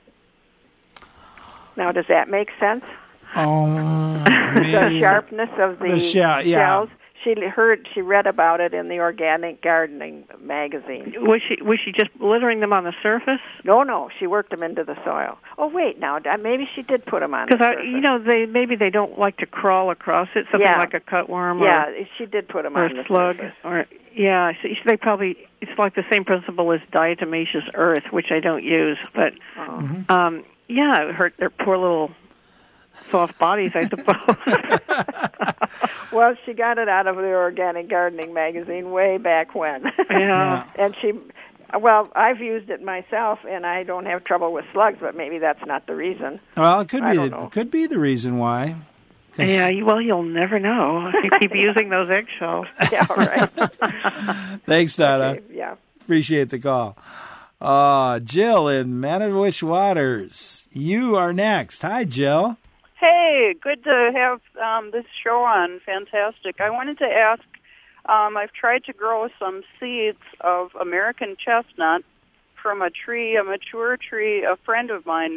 S14: Now, does that make sense?
S1: Oh,
S14: The sharpness of the,
S1: The shell, yeah.
S14: shells. She heard, she read about it in the Organic Gardening magazine.
S2: Was she was she just littering them on the surface?
S14: No, no, she worked them into the soil. Oh, wait, now uh, maybe she did put them on.
S2: Because
S14: the
S2: I,
S14: surface.
S2: you know, they maybe they don't like to crawl across it. Something
S14: Yeah.
S2: like a cutworm,
S14: Yeah,
S2: or
S14: she did put them
S2: or
S14: on
S2: a
S14: the
S2: slug,
S14: surface.
S2: or yeah. So they probably it's like the same principle as diatomaceous earth, which I don't use, but
S14: Oh.
S2: um, yeah, it hurt their poor little soft bodies, I suppose.
S14: Well, she got it out of the Organic Gardening magazine way back when.
S2: Yeah.
S14: And she, well, I've used it myself, and I don't have trouble with slugs, but maybe that's not the reason.
S1: Well, it could
S14: I
S1: be.
S14: don't
S1: The,
S14: know.
S1: could be the reason why. 'Cause-
S2: Yeah, you- well, you'll never know if you keep using those eggshells.
S14: Yeah, right.
S1: Thanks, Donna.
S14: Okay, yeah.
S1: Appreciate the call. Uh, Jill in Manawish Waters. You are next. Hi, Jill.
S15: Hey, good to have um, this show on. Fantastic. I wanted to ask, um, I've tried to grow some seeds of American chestnut from a tree, a mature tree a friend of mine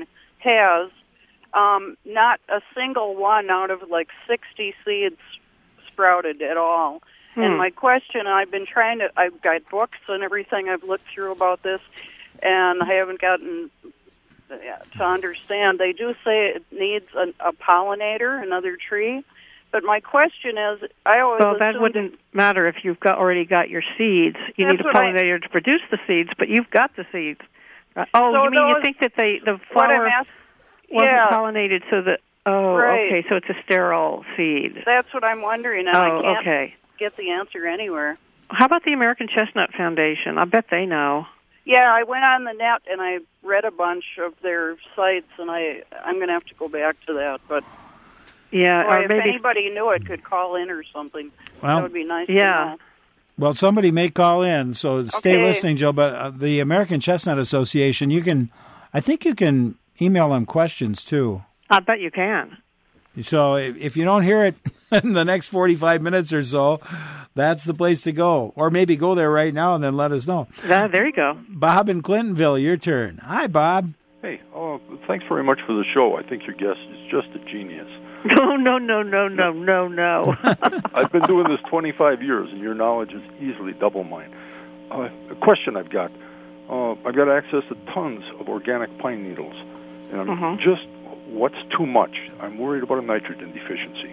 S15: has um, not a single one out of like sixty seeds sprouted at all. Hmm. And my question, I've been trying to, I've got books and everything I've looked through about this, and I haven't gotten to understand. They do say it needs a, a pollinator, another tree. But my question is, I always
S2: well, that wouldn't matter if you've got already got your seeds. You need a pollinator I, to produce the seeds, but you've got the seeds. Uh, oh,
S15: so
S2: you mean
S15: those,
S2: you think that they the flower
S15: ask,
S2: wasn't
S15: yeah.
S2: pollinated, so that oh,
S15: right.
S2: okay, so it's a sterile seed.
S15: That's what I'm wondering, and
S2: oh,
S15: I can't
S2: okay.
S15: get the answer anywhere.
S2: How about the American Chestnut Foundation? I bet they know.
S15: Yeah, I went on the net and I read a bunch of their sites, and I I'm going to have to go back to that, but.
S2: Yeah,
S15: Boy,
S2: or
S15: if
S2: maybe
S15: anybody knew it, could call in or something.
S1: Well,
S15: that would be nice
S2: yeah.
S15: to know.
S1: Well, somebody may call in, so stay
S15: okay.
S1: listening, Joe. But uh, the American Chestnut Association, you can, I think you can email them questions too.
S2: I bet you can.
S1: So if, if you don't hear it in the next forty-five minutes or so, that's the place to go. Or maybe go there right now and then let us know.
S2: Uh, there you go.
S1: Bob in Clintonville, your turn. Hi, Bob.
S16: Hey, oh, thanks very much for the show. I think your guest is just a genius.
S2: No, no, no, no, no, no, no.
S16: I've been doing this twenty-five years, and your knowledge is easily double mine. Uh, a question I've got. Uh, I've got access to tons of organic pine needles, and I'm
S2: uh-huh.
S16: just, what's too much? I'm worried about a nitrogen deficiency.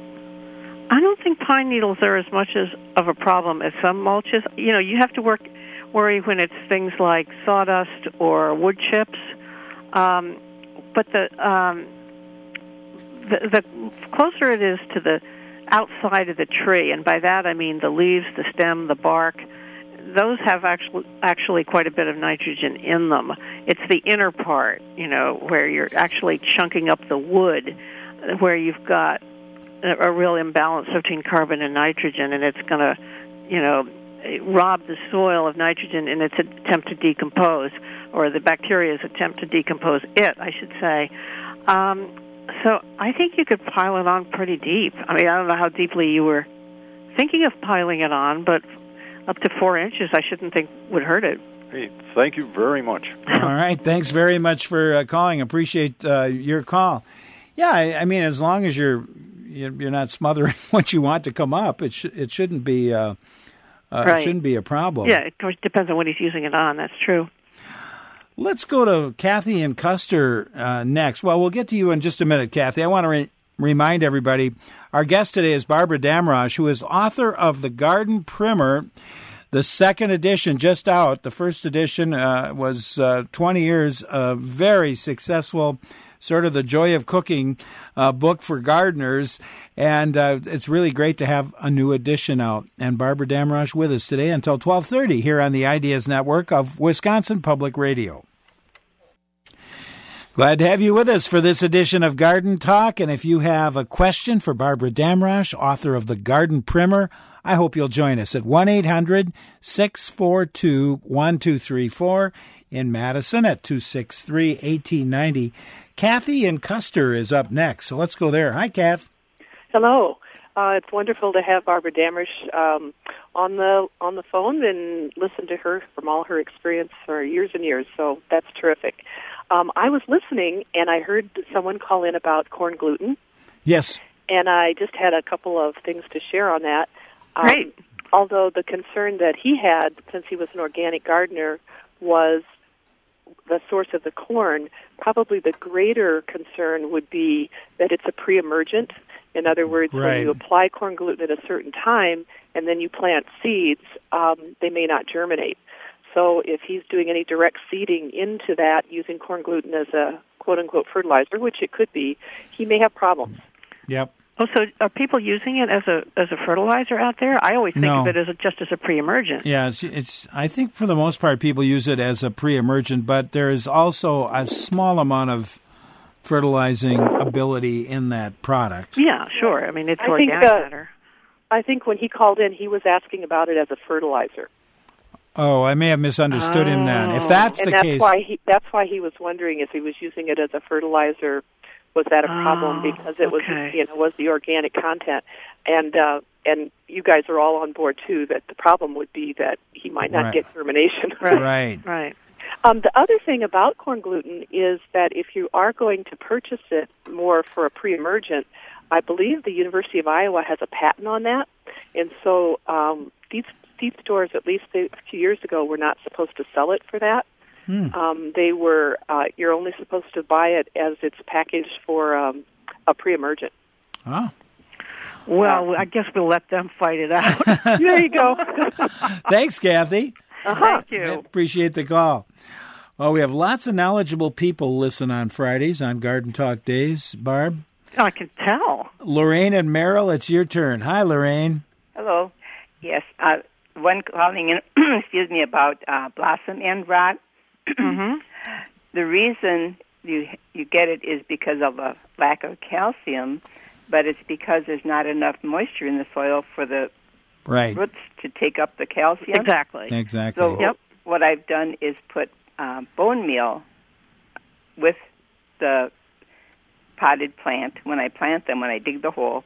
S2: I don't think pine needles are as much as of a problem as some mulches. You know, you have to work worry when it's things like sawdust or wood chips. Um, but the... Um, The, the closer it is to the outside of the tree, and by that I mean the leaves, the stem, the bark, those have actually actually quite a bit of nitrogen in them. It's the inner part, you know, where you're actually chunking up the wood, where you've got a, a real imbalance between carbon and nitrogen, and it's going to, you know, rob the soil of nitrogen in its attempt to decompose, or the bacteria's attempt to decompose it, I should say. Um, So I think you could pile it on pretty deep. I mean, I don't know how deeply you were thinking of piling it on, but up to four inches I shouldn't think would hurt it.
S16: Hey, thank you very much.
S1: All right, thanks very much for uh, calling. Appreciate uh, your call. Yeah, I, I mean, as long as you're you're not smothering what you want to come up, it sh- it shouldn't be uh, uh,
S2: right.
S1: it shouldn't be a problem.
S2: Yeah, it depends on what he's using it on. That's true.
S1: Let's go to Kathy and Custer uh, next. Well, we'll get to you in just a minute, Kathy. I want to re- remind everybody, our guest today is Barbara Damrosch, who is author of The Garden Primer, the second edition just out. The first edition uh, was uh, twenty years, a very successful, sort of the joy of cooking uh, book for gardeners. And uh, it's really great to have a new edition out. And Barbara Damrosch with us today until twelve thirty here on the Ideas Network of Wisconsin Public Radio. Glad to have you with us for this edition of Garden Talk. And if you have a question for Barbara Damrosch, author of The Garden Primer, I hope you'll join us at one eight hundred six four two one two three four, in Madison at two six three one eight nine zero. Kathy in Custer is up next, so let's go there. Hi, Kath.
S17: Hello. Uh, it's wonderful to have Barbara Damrosch um, on the on the phone and listen to her from all her experience for years and years, so that's terrific. Um, I was listening, and I heard someone call in about corn gluten.
S1: Yes.
S17: And I just had a couple of things to share on that. Um,
S2: Great.
S17: Although the concern that he had, since he was an organic gardener, was the source of the corn, probably the greater concern would be that it's a pre-emergent. In other words,
S1: right.
S17: when you apply corn gluten at a certain time and then you plant seeds, um, they may not germinate. So if he's doing any direct seeding into that using corn gluten as a quote-unquote fertilizer, which it could be, he may have problems.
S1: Yep.
S2: Oh, so are people using it as a as a fertilizer out there? I always think
S1: No.
S2: of it as a, just as a pre-emergent.
S1: Yeah, it's, it's. I think for the most part people use it as a pre-emergent, but there is also a small amount of fertilizing ability in that product.
S2: Yeah, sure. I mean, it's
S17: I
S2: organic
S17: think, uh,
S2: matter.
S17: I think when he called in, he was asking about it as a fertilizer.
S1: Oh, I may have misunderstood him then. If that's
S17: and
S1: the
S17: that's
S1: case,
S17: why he that's why he was wondering if he was using it as a fertilizer, was that a problem
S2: Oh,
S17: because it was
S2: okay.
S17: you know was the organic content, and uh, and you guys are all on board too that the problem would be that he might not
S1: Right.
S17: get germination.
S1: right,
S2: Right.
S17: Um, the other thing about corn gluten is that if you are going to purchase it more for a pre-emergent, I believe the University of Iowa has a patent on that, and so um, these seed stores, at least a few years ago, were not supposed to sell it for that. Hmm. Um, they were uh, you're only supposed to buy it as it's packaged for um, a pre-emergent.
S1: Ah.
S2: Well, I guess we'll let them fight it out.
S17: There you go.
S1: Thanks, Kathy.
S2: Uh-huh. Thank you.
S1: I appreciate the call. Well, we have lots of knowledgeable people listen on Fridays on Garden Talk Days. Barb?
S2: I can tell.
S1: Lorraine and Merrill, it's your turn. Hi, Lorraine.
S18: Hello. Yes, uh, one calling in, excuse me, about uh, blossom end rot.
S2: Mm-hmm.
S18: The reason you you get it is because of a lack of calcium, but it's because there's not enough moisture in the soil for the
S1: right.
S18: roots to take up the calcium.
S2: Exactly.
S1: Exactly.
S18: So
S2: yep.
S18: what I've done is put uh, bone meal with the potted plant. When I plant them, when I dig the hole,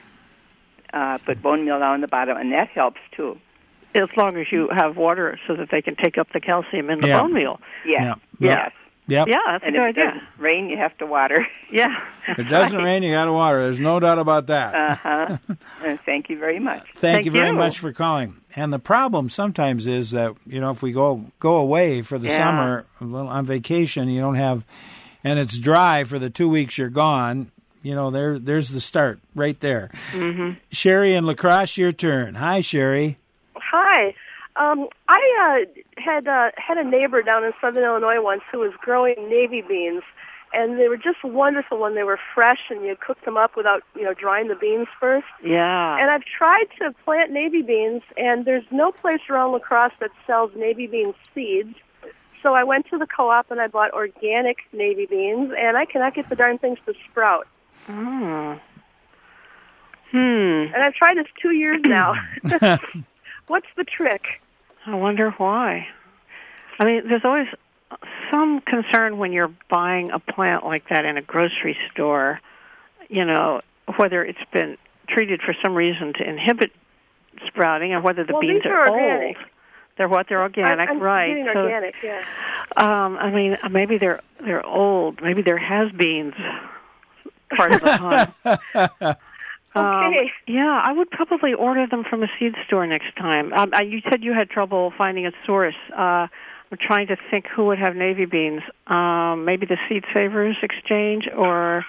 S18: uh, put bone meal down the bottom, and that helps too.
S2: As long as you have water so that they can take up the calcium in the
S1: yeah.
S2: bone meal.
S18: Yeah.
S1: Yeah.
S18: Yes.
S1: Yep.
S2: Yeah, that's
S18: and
S2: a good
S18: if it
S2: idea.
S18: doesn't rain, you have to water.
S2: Yeah.
S1: If it doesn't rain, you got to water. There's no doubt about that.
S18: Uh-huh. And thank you very much.
S1: Thank,
S2: Thank
S1: you very
S2: you.
S1: much for calling. And the problem sometimes is that, you know, if we go go away for the
S2: Yeah.
S1: summer well, on vacation, you don't have, and it's dry for the two weeks you're gone, you know, there there's the start right there.
S2: Mm-hmm.
S1: Sherry and La Crosse, your turn. Hi, Sherry.
S19: Hi. Um, I uh, had uh, had a neighbor down in southern Illinois once who was growing navy beans, and they were just wonderful when they were fresh, and you cook them up without, you know, drying the beans first.
S2: Yeah.
S19: And I've tried to plant navy beans, and there's no place around La Crosse that sells navy bean seeds. So I went to the co-op and I bought organic navy beans, and I cannot get the darn things to sprout.
S2: Mm. Hmm.
S19: And I've tried this two years now. What's the trick?
S2: I wonder why. I mean, there's always some concern when you're buying a plant like that in a grocery store, you know, whether it's been treated for some reason to inhibit sprouting or whether the
S19: well,
S2: beans
S19: these are,
S2: are
S19: organic.
S2: old. They're what? They're organic,
S19: I'm, I'm
S2: right.
S19: getting
S2: so,
S19: organic, yeah.
S2: Um, I mean, maybe they're they're old. Maybe they're has-beens part of the time. Um,
S19: okay.
S2: yeah, I would probably order them from a seed store next time. Um, I, you said you had trouble finding a source. Uh, I'm trying to think who would have navy beans. Um, maybe the Seed Savers Exchange, or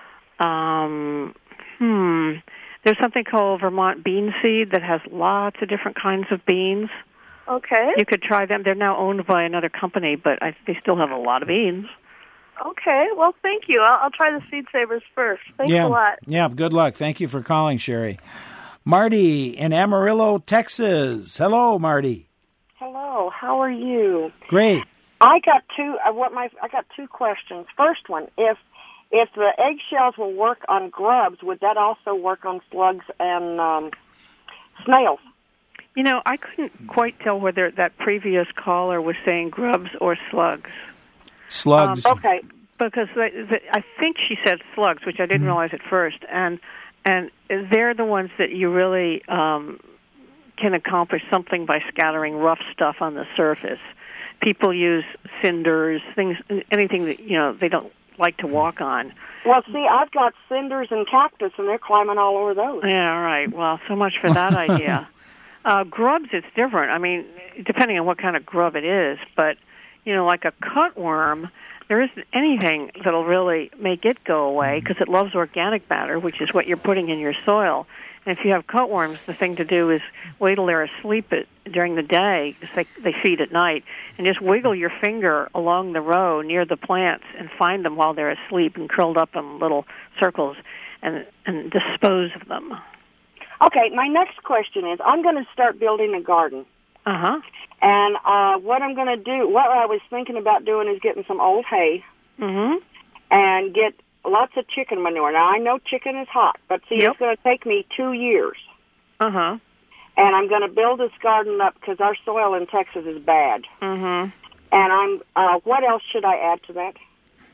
S2: um, hmm, there's something called Vermont Bean Seed that has lots of different kinds of beans.
S19: Okay.
S2: You could try them. They're now owned by another company, but I, they still have a lot of beans.
S19: Okay, well, thank you. I'll, I'll try the Seed Savers first. Thanks
S1: yeah.
S19: a lot.
S1: Yeah, good luck. Thank you for calling, Sherry. Marty in Amarillo, Texas. Hello, Marty.
S20: Hello, how are you?
S1: Great.
S20: I got two. Uh, what my I got two questions. First one: if if the eggshells will work on grubs, would that also work on slugs and um, snails?
S2: You know, I couldn't quite tell whether that previous caller was saying grubs or slugs.
S1: Slugs.
S2: Um, okay. Because they, they, I think she said slugs, which I didn't
S1: Mm-hmm.
S2: realize at first, and and they're the ones that you really um, can accomplish something by scattering rough stuff on the surface. People use cinders, things, anything that you know they don't like to walk on.
S20: Well, see, I've got cinders and cactus, and they're climbing all over those.
S2: Yeah, all right. Well, so much for that idea. Uh, grubs, it's different. I mean, depending on what kind of grub it is, but you know, like a cutworm, there isn't anything that'll really make it go away because it loves organic matter, which is what you're putting in your soil. And if you have cutworms, the thing to do is wait till they're asleep at, during the day, because they, they feed at night, and just wiggle your finger along the row near the plants and find them while they're asleep and curled up in little circles and, and dispose of them.
S20: Okay, my next question is, I'm going to start building a garden.
S2: Uh-huh.
S20: And uh, what I'm going to do, what I was thinking about doing is getting some old hay
S2: Mm-hmm.
S20: and get lots of chicken manure. Now, I know chicken is hot, but see,
S2: Yep.
S20: it's going to take me two years.
S2: Uh-huh.
S20: And I'm going to build this garden up because our soil in Texas is bad.
S2: Mm-hmm.
S20: And I'm, uh, what else should I add to that?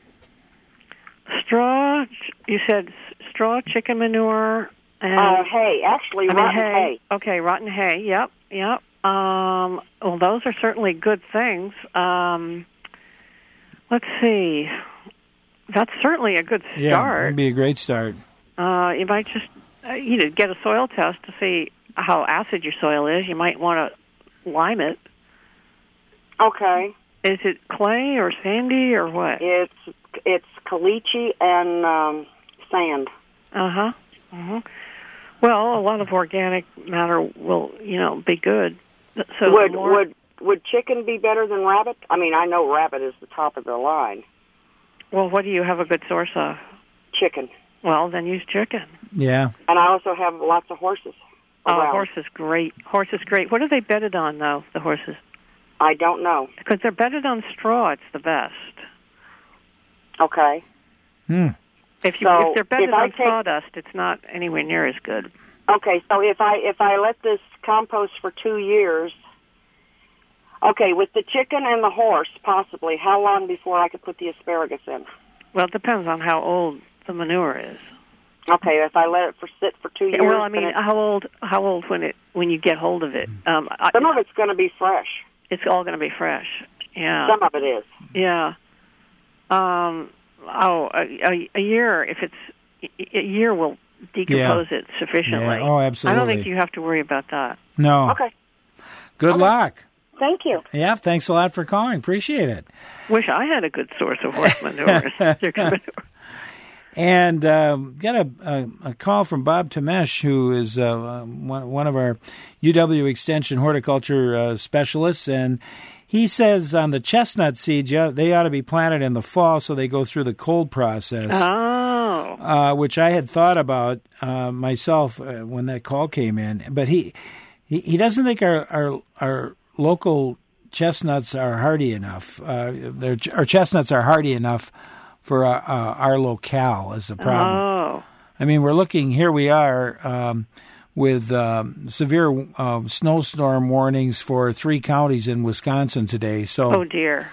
S2: Straw, you said straw, chicken manure, and...
S20: Uh, hay, actually,
S2: I mean,
S20: rotten
S2: hay.
S20: hay.
S2: Okay, rotten hay, yep, yep. Um, well, those are certainly good things. Um, let's see. That's certainly a good start.
S1: Yeah, it'd be a great start.
S2: Uh, you might just uh, you know, get a soil test to see how acid your soil is. You might want to lime it.
S20: Okay.
S2: Is it clay or sandy or what?
S20: It's it's caliche and um, sand.
S2: Uh huh. Uh-huh. Well, a lot of organic matter will, you know, be good. So
S20: would
S2: more...
S20: would would chicken be better than rabbit? I mean, I know rabbit is the top of the line.
S2: Well, what do you have a good source of?
S20: Chicken.
S2: Well, then use chicken.
S1: Yeah.
S20: And I also have lots of horses around.
S2: Oh, horse is great. Horse is great. What are they bedded on, though, the horses?
S20: I don't know.
S2: Because they're bedded on straw, it's the best.
S20: Okay.
S1: Hmm.
S2: If, you,
S20: so
S2: if they're bedded
S20: if I
S2: on
S20: take,
S2: sawdust, it's not anywhere near as good.
S20: Okay, so if I if I let this compost for two years, okay, with the chicken and the horse, possibly, how long before I could put the asparagus in?
S2: Well, it depends on how old the manure is.
S20: Okay, if I let it for sit for two years.
S2: Well, I mean,
S20: it,
S2: how old? How old when it when you get hold of it? Um,
S20: some
S2: I,
S20: of it's going to be fresh.
S2: It's all going to be fresh. Yeah.
S20: Some of it is.
S2: Yeah. Um. Oh, a, a, a year. If it's a year, will decompose
S1: yeah.
S2: it sufficiently.
S1: Yeah. Oh, absolutely.
S2: I don't think you have to worry about that.
S1: No.
S20: Okay.
S1: Good
S20: okay.
S1: luck.
S20: Thank you.
S1: Yeah. Thanks a lot for calling. Appreciate it.
S2: Wish I had a good source of horse manure.
S1: And um, got a, a, a call from Bob Tamesh, who is uh, one, one of our U W Extension horticulture uh, specialists, and he says on the chestnut seeds, yeah, they ought to be planted in the fall so they go through the cold process.
S2: Oh.
S1: Uh, which I had thought about uh, myself uh, when that call came in. But he he, he doesn't think our, our, our local chestnuts are hardy enough. Uh, our chestnuts are hardy enough for uh, uh, our locale is the problem.
S2: Oh.
S1: I mean, we're looking, here we are um, with um, severe uh, snowstorm warnings for three counties in Wisconsin today. So,
S2: oh, dear.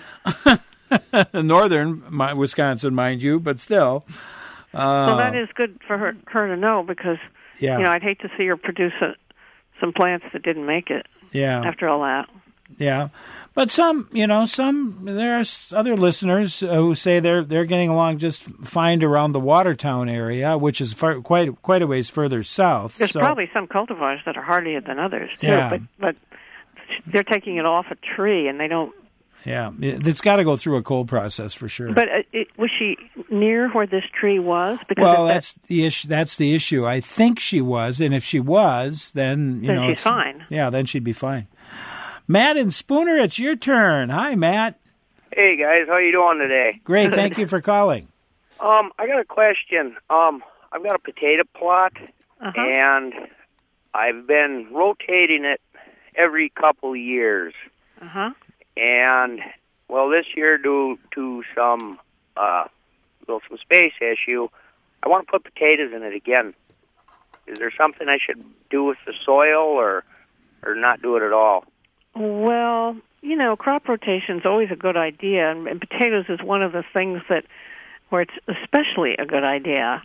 S1: Northern my, Wisconsin, mind you, but still. Uh,
S2: well, that is good for her, her to know because,
S1: yeah.
S2: you know, I'd hate to see her produce a, some plants that didn't make it
S1: yeah.
S2: after all that.
S1: Yeah. But some, you know, some, there are other listeners who say they're they're getting along just fine around the Watertown area, which is far, quite quite a ways further south.
S2: There's
S1: so.
S2: probably some cultivars that are hardier than others, too,
S1: yeah.
S2: but, but they're taking it off a tree and they don't.
S1: Yeah, it's got to go through a cold process for sure.
S2: But uh, it, was she near where this tree was? Because
S1: well,
S2: that,
S1: that's the issue. That's the issue. I think she was, and if she was, then you
S2: then
S1: know,
S2: she's fine.
S1: Yeah, then she'd be fine. Matt and Spooner, it's your turn. Hi, Matt.
S21: Hey guys, how you doing today?
S1: Great, thank you for calling.
S21: Um, I got a question. Um, I've got a potato plot,
S2: uh-huh.
S21: and I've been rotating it every couple of years.
S2: Uh huh.
S21: And well, this year due to some uh, well, some space issue, I want to put potatoes in it again. Is there something I should do with the soil, or or not do it at all?
S2: Well, you know, crop rotation is always a good idea, and, and potatoes is one of the things that where it's especially a good idea.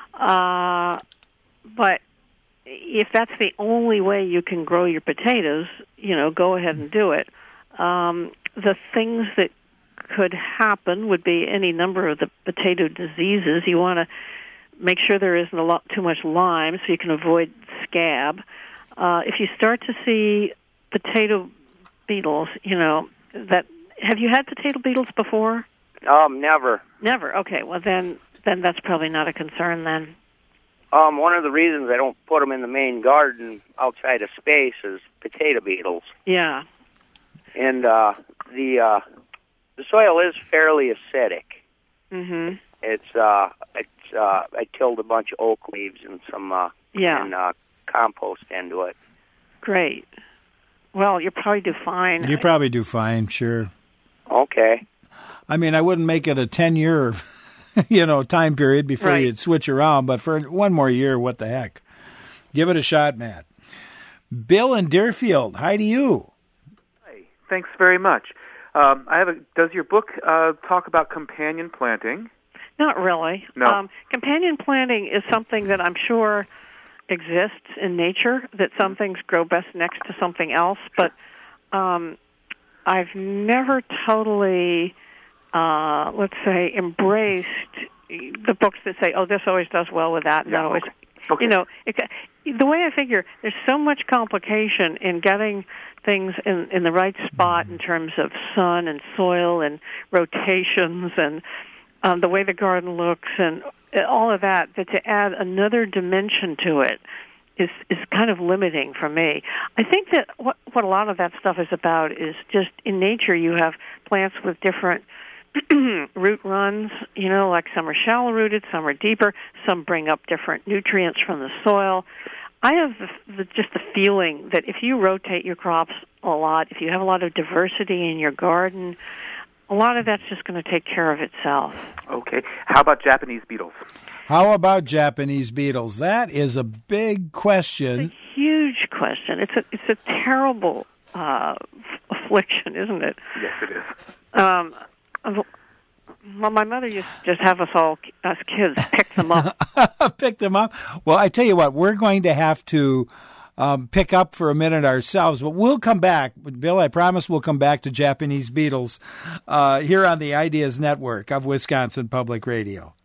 S2: Uh, but if that's the only way you can grow your potatoes, you know, go ahead and do it. Um, the things that could happen would be any number of the potato diseases. You want to make sure there isn't a lot too much lime so you can avoid scab. Uh, if you start to see potato beetles, you know, that have you had potato beetles before?
S21: Um, never.
S2: Never. Okay. Well, then, then that's probably not a concern then.
S21: Um, one of the reasons I don't put them in the main garden outside of space is potato beetles.
S2: Yeah.
S21: And uh, the uh, the soil is fairly acidic.
S2: Mm-hmm.
S21: It's uh, it's uh, I tilled a bunch of oak leaves and some uh,
S2: yeah.
S21: and uh, compost into it.
S2: Great. Well, you probably do fine.
S1: You probably do fine, sure.
S21: Okay.
S1: I mean, I wouldn't make it a ten-year, you know, time period before
S2: right.
S1: you'd switch around, but for one more year, what the heck? Give it a shot, Matt. Bill in Deerfield, hi to you.
S22: Hi, thanks very much. Um, I have a. Does your book uh, talk about companion planting?
S2: Not really.
S22: No.
S2: Um, companion planting is something that I'm sure exists in nature, that some things grow best next to something else, but um, I've never totally, uh, let's say, embraced the books that say, oh, this always does well with that.
S22: Yeah,
S2: that always,
S22: okay. Okay.
S2: You know, it, the way I figure, there's so much complication in getting things in, in the right spot in terms of sun and soil and rotations and um, the way the garden looks and all of that, that to add another dimension to it is is kind of limiting for me. I think that what what a lot of that stuff is about is just in nature you have plants with different root runs, you know, like some are shallow rooted, some are deeper, some bring up different nutrients from the soil. I have the, the, just the feeling that if you rotate your crops a lot, if you have a lot of diversity in your garden, a lot of that's just going to take care of itself.
S22: Okay. How about Japanese beetles?
S1: How about Japanese beetles? That is a big question.
S2: It's a huge question. It's a it's a terrible uh, affliction, isn't it?
S22: Yes, it is.
S2: Um, well, my mother used to just have us all, us kids, pick them up.
S1: Pick them up? Well, I tell you what, we're going to have to um, pick up for a minute ourselves, but we'll come back. Bill, I promise we'll come back to Japanese beetles uh, here on the Ideas Network of Wisconsin Public Radio.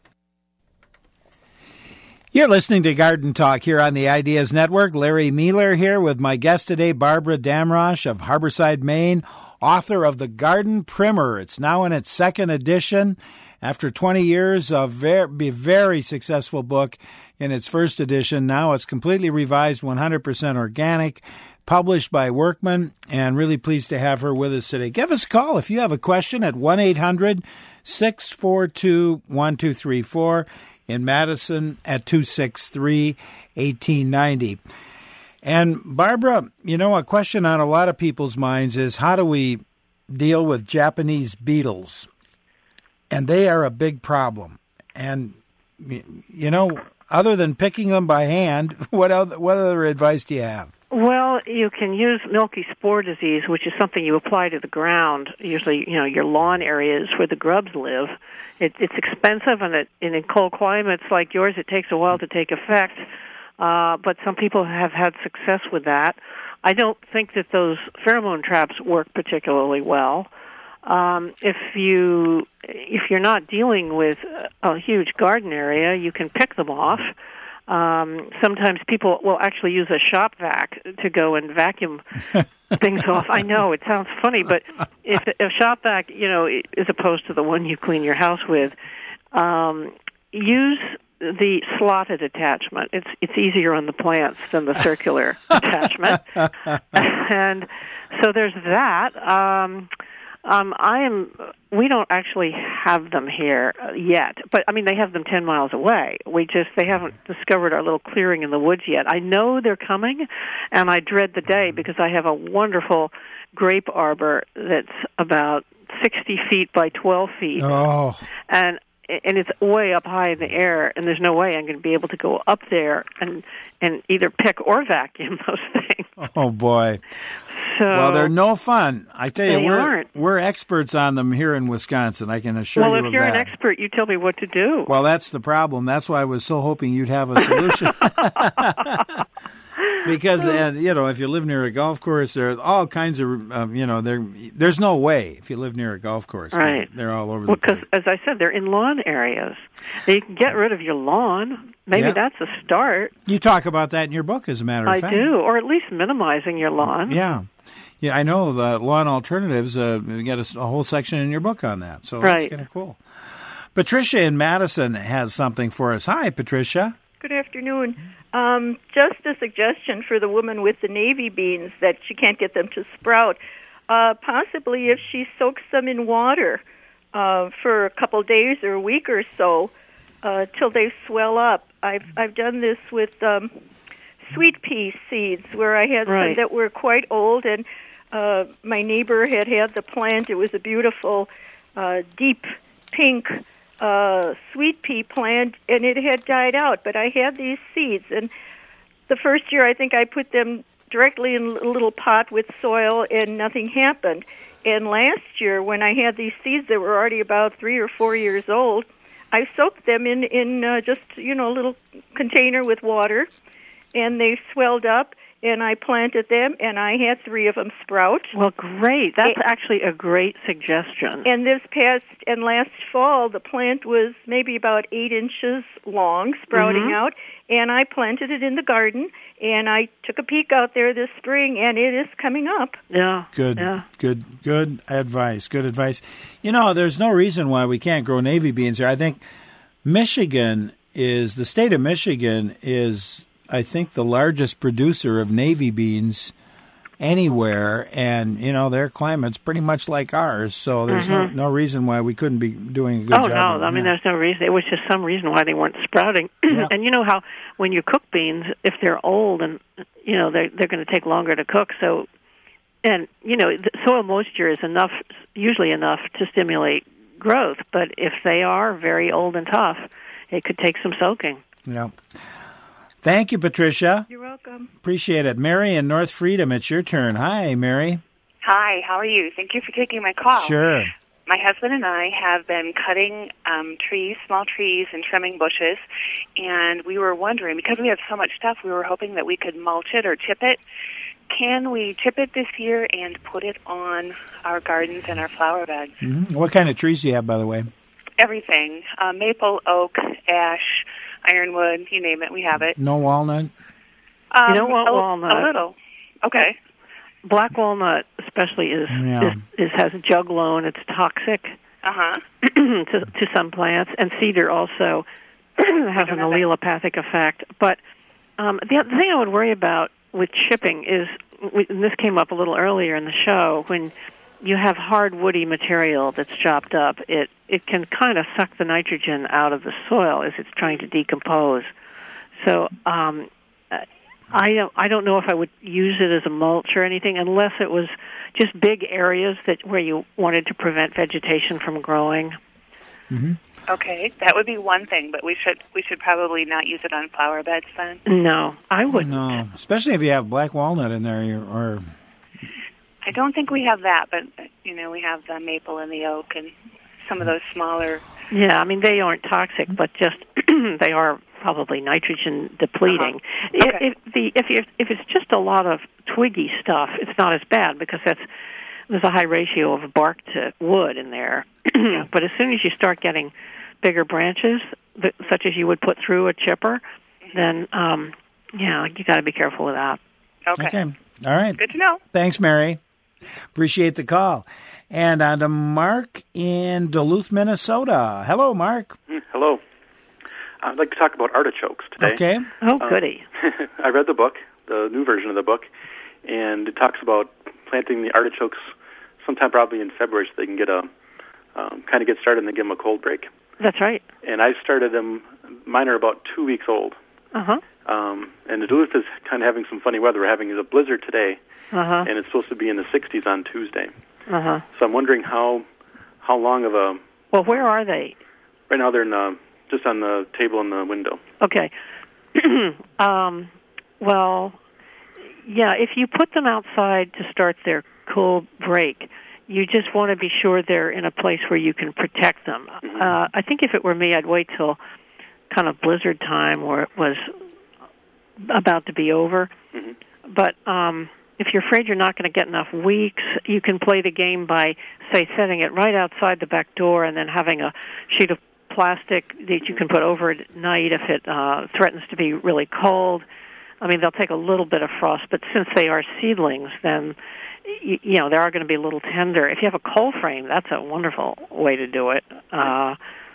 S1: You're listening to Garden Talk here on the Ideas Network. Larry Mueller here with my guest today, Barbara Damrosch of Harborside, Maine, author of The Garden Primer. It's now in its second edition. After twenty years of very, very successful book in its first edition, now it's completely revised, one hundred percent organic, published by Workman, and really pleased to have her with us today. Give us a call if you have a question at one eight hundred six four two one two three four, in Madison at two six three one eight nine zero. And Barbara, you know, a question on a lot of people's minds is how do we deal with Japanese beetles? And they are a big problem. And, you know, other than picking them by hand, what other, what other advice do you have?
S2: Well, you can use milky spore disease, which is something you apply to the ground, usually, you know, your lawn areas where the grubs live. It, it's expensive, and, it, and in cold climates like yours, it takes a while to take effect. Uh, but some people have had success with that. I don't think that those pheromone traps work particularly well. Um, if you if you're not dealing with a huge garden area, you can pick them off. Um, sometimes people will actually use a shop vac to go and vacuum things off. I know it sounds funny, but if a shop vac, you know, as opposed to the one you clean your house with, um, use the slotted attachment. It's it's easier on the plants than the circular attachment, and so there's that. Um, um, I am. We don't actually have them here yet, but I mean they have them ten miles away. We just they haven't discovered our little clearing in the woods yet. I know they're coming, and I dread the day because I have a wonderful grape arbor that's about sixty feet by twelve feet,
S1: oh.
S2: and. And it's way up high in the air, and there's no way I'm going to be able to go up there and and either pick or vacuum those things.
S1: Oh boy!
S2: So
S1: well, they're no fun. I tell you,
S2: they
S1: we're
S2: aren't.
S1: we're experts on them here in Wisconsin. I can assure
S2: well,
S1: you
S2: if
S1: of
S2: you're
S1: that.
S2: an expert, you tell me what to do.
S1: Well, that's the problem. That's why I was so hoping you'd have a solution. Because, uh, you know, if you live near a golf course, there are all kinds of, um, you know, there. there's no way if you live near a golf course.
S2: Right.
S1: They're, they're all over
S2: well,
S1: the place.
S2: Because, as I said, they're in lawn areas. You can get rid of your lawn. Maybe
S1: Yeah.
S2: that's a start.
S1: You talk about that in your book, as a matter of
S2: I
S1: fact.
S2: do, or at least minimizing your lawn.
S1: Yeah. Yeah, I know the lawn alternatives. Uh, we got a, a whole section in your book on that. So
S2: Right.
S1: that's kind of cool. Patricia in Madison has something for us. Hi, Patricia.
S3: Good afternoon. Um, just a suggestion for the woman with the navy beans that she can't get them to sprout. Uh, possibly if she soaks them in water uh, for a couple days or a week or so uh, till they swell up. I've I've done this with um, sweet pea seeds where I had
S2: Right.
S3: some that were quite old, and uh, my neighbor had had the plant. It was a beautiful uh, deep pink uh, sweet pea plant, and it had died out. But I had these seeds, and the first year I think I put them directly in a little pot with soil, and nothing happened. And last year, when I had these seeds that were already about three or four years old, I soaked them in in uh, just you know a little container with water, and they swelled up, and I planted them, and I had three of them sprout.
S2: Well, great. That's
S3: and,
S2: actually a great suggestion.
S3: And this past and last fall, the plant was maybe about eight inches long, sprouting
S2: mm-hmm.
S3: out, and I planted it in the garden, and I took a peek out there this spring, and it is coming up.
S2: Yeah.
S1: Good,
S2: yeah.
S1: good, good advice. Good advice. You know, there's no reason why we can't grow navy beans here. I think Michigan is, the state of Michigan is, I think, the largest producer of navy beans anywhere, and, you know, their climate's pretty much like ours, so there's
S2: mm-hmm.
S1: no, no reason why we couldn't be doing a good
S2: oh,
S1: job.
S2: Oh, no, I
S1: it.
S2: mean,
S1: yeah.
S2: there's no reason. It was just some reason why they weren't sprouting.
S1: Yeah.
S2: And you know how when you cook beans, if they're old and, you know, they're, they're going to take longer to cook, so, and, you know, the soil moisture is enough, usually enough to stimulate growth, but if they are very old and tough, it could take some soaking.
S1: Yeah. Thank you, Patricia.
S3: You're welcome.
S1: Appreciate it. Mary in North Freedom, it's your turn. Hi, Mary.
S4: Hi, how are you? Thank you for taking my call.
S1: Sure.
S4: My husband and I have been cutting um, trees, small trees, and trimming bushes, and we were wondering, because we have so much stuff, we were hoping that we could mulch it or chip it. Can we chip it this year and put it on our gardens and our flower beds?
S1: Mm-hmm. What kind of trees do you have, by the way?
S4: Everything. Uh, maple, oak, ash, ironwood, you name it, we have it.
S1: No walnut?
S4: Um,
S2: you don't want
S4: a,
S2: walnut.
S4: A little. Okay.
S2: Black walnut especially is,
S1: yeah.
S2: is, is has juglone. It's toxic
S4: uh-huh.
S2: to, to some plants. And cedar also has an allelopathic effect. But um, the other thing I would worry about with chipping is, and this came up a little earlier in the show, when you have hard woody material that's chopped up, it, it can kind of suck the nitrogen out of the soil as it's trying to decompose. So um, I don't I don't know if I would use it as a mulch or anything, unless it was just big areas that where you wanted to prevent vegetation from growing.
S1: Mm-hmm.
S4: Okay, that would be one thing, but we should we should probably not use it on flower beds then.
S2: No, I wouldn't.
S1: No, especially if you have black walnut in there, or.
S4: I don't think we have that, but you know we have the maple and the oak and some of those smaller.
S2: Yeah, I mean they aren't toxic, but just they are probably nitrogen depleting.
S4: Uh-huh. Okay.
S2: If, if the if you if it's just a lot of twiggy stuff, it's not as bad because that's there's a high ratio of bark to wood in there. But as soon as you start getting bigger branches, such as you would put through a chipper, then um, yeah, you got to be careful with that.
S4: Okay.
S1: Okay. All right.
S4: Good to know.
S1: Thanks, Mary. Appreciate the call. And on to Mark in Duluth, Minnesota. Hello, Mark.
S5: Mm, hello. I'd like to talk about artichokes today.
S1: Okay.
S2: Oh, goody.
S5: Uh, I read the book, the new version of the book, and it talks about planting the artichokes sometime probably in February so they can get a um, kind of get started and then give them a cold break.
S2: That's right.
S5: And I started them, mine are about two weeks old.
S2: Uh-huh.
S5: Um, and Duluth is kind of having some funny weather. We're having a blizzard today,
S2: uh-huh.
S5: and it's supposed to be in the sixties on Tuesday.
S2: Uh-huh.
S5: So I'm wondering how how long of a...
S2: Well, where are they?
S5: Right now they're in the, just on the table in the window.
S2: Okay. um, well, yeah, if you put them outside to start their cool break, you just want to be sure they're in a place where you can protect them. Mm-hmm. Uh, I think if it were me, I'd wait till kind of blizzard time where it was about to be over.
S5: Mm-hmm.
S2: But um, if you're afraid you're not going to get enough weeks, you can play the game by, say, setting it right outside the back door and then having a sheet of plastic that you can put over it at night if it uh, threatens to be really cold. I mean, they'll take a little bit of frost, but since they are seedlings, then you, you know they are going to be a little tender. If you have a cold frame, that's a wonderful way to do it. Uh,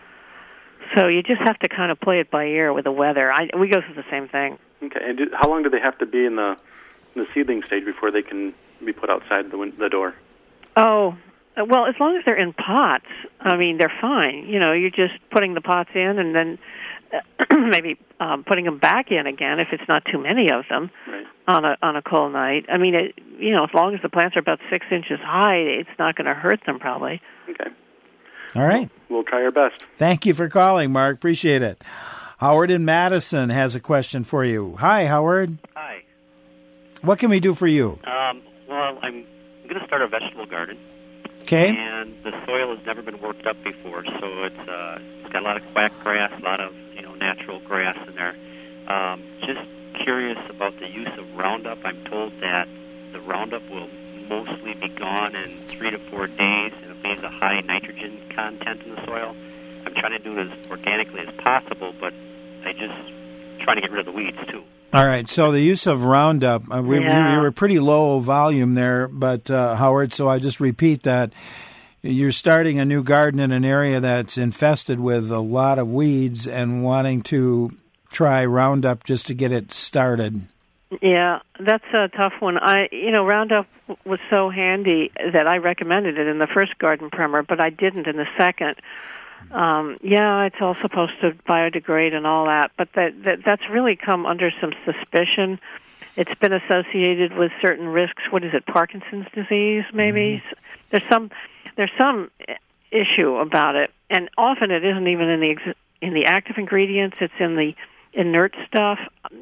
S2: so you just have to kind of play it by ear with the weather. I, we go through the same thing.
S5: Okay, and do, how long do they have to be in the in the seedling stage before they can be put outside the win- the door?
S2: Oh, well, as long as they're in pots, I mean, they're fine. You know, you're just putting the pots in and then uh, maybe um, putting them back in again if it's not too many of them
S5: right.
S2: on a on a cold night. I mean, it, you know, as long as the plants are about six inches high, it's not going to hurt them probably.
S5: Okay.
S1: All right.
S5: We'll, we'll try our best.
S1: Thank you for calling, Mark. Appreciate it. Howard in Madison has a question for you. Hi, Howard.
S23: Hi.
S1: What can we do for you?
S23: Um, well, I'm going to start a vegetable garden.
S1: Okay.
S23: And the soil has never been worked up before, so it's uh, it's got a lot of quack grass, a lot of you know natural grass in there. Um, just curious about the use of Roundup. I'm told that the Roundup will mostly be gone in three to four days, and it leaves a high nitrogen content in the soil. I'm trying to do it as organically as possible, but I just trying to get rid of the weeds, too.
S1: All right, so the use of Roundup, uh, we,
S23: Yeah.
S1: you, you were pretty low volume there, but uh, Howard, so I just repeat that. You're starting a new garden in an area that's infested with a lot of weeds and wanting to try Roundup just to get it started.
S2: Yeah, that's a tough one. I, you know, Roundup was so handy that I recommended it in the first garden primer, but I didn't in the second. Um, yeah, it's all supposed to biodegrade and all that, but that, that that's really come under some suspicion. It's been associated with certain risks. What is it, Parkinson's disease, maybe? Mm-hmm. There's some there's some issue about it, and often it isn't even in the ex- in the active ingredients. It's in the inert stuff.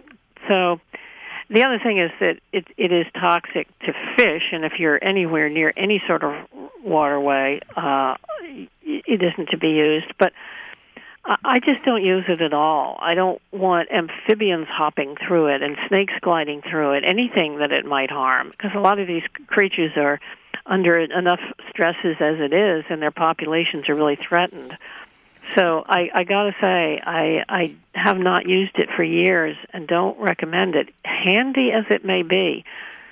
S2: So the other thing is that it it is toxic to fish, and if you're anywhere near any sort of waterway, uh, it isn't to be used. But I just don't use it at all. I don't want amphibians hopping through it and snakes gliding through it, anything that it might harm, because a lot of these creatures are under enough stresses as it is, and their populations are really threatened. So I, I got to say, I, I have not used it for years and don't recommend it, handy as it may be.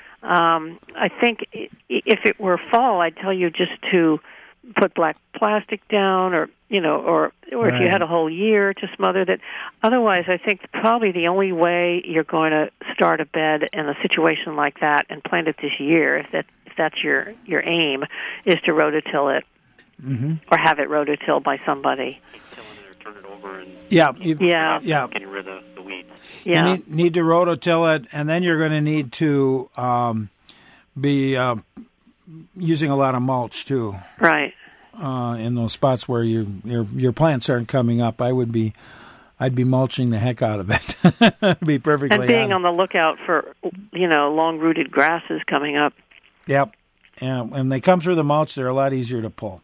S2: Um, I think if it were fall, I'd tell you just to put black plastic down, or you know, or or right. if you had a whole year to smother that. Otherwise, I think probably the only way you're going to start a bed in a situation like that and plant it this year, if that if that's your your aim, is to rototill it, mm-hmm. or have it rototilled by somebody.
S23: Turn it over and
S1: yeah,
S23: you,
S1: yeah, yeah.
S23: Getting rid of the weeds.
S2: Yeah.
S1: You need, need to rototill it, and then you're going to need to um, be uh, using a lot of mulch too.
S2: Right.
S1: Uh, in those spots where your your your plants aren't coming up, I would be, I'd be mulching the heck out of it. to be perfectly
S2: and being
S1: honest.
S2: on the lookout for, you know, long rooted grasses coming up.
S1: Yep. And when they come through the mulch, they're a lot easier to pull.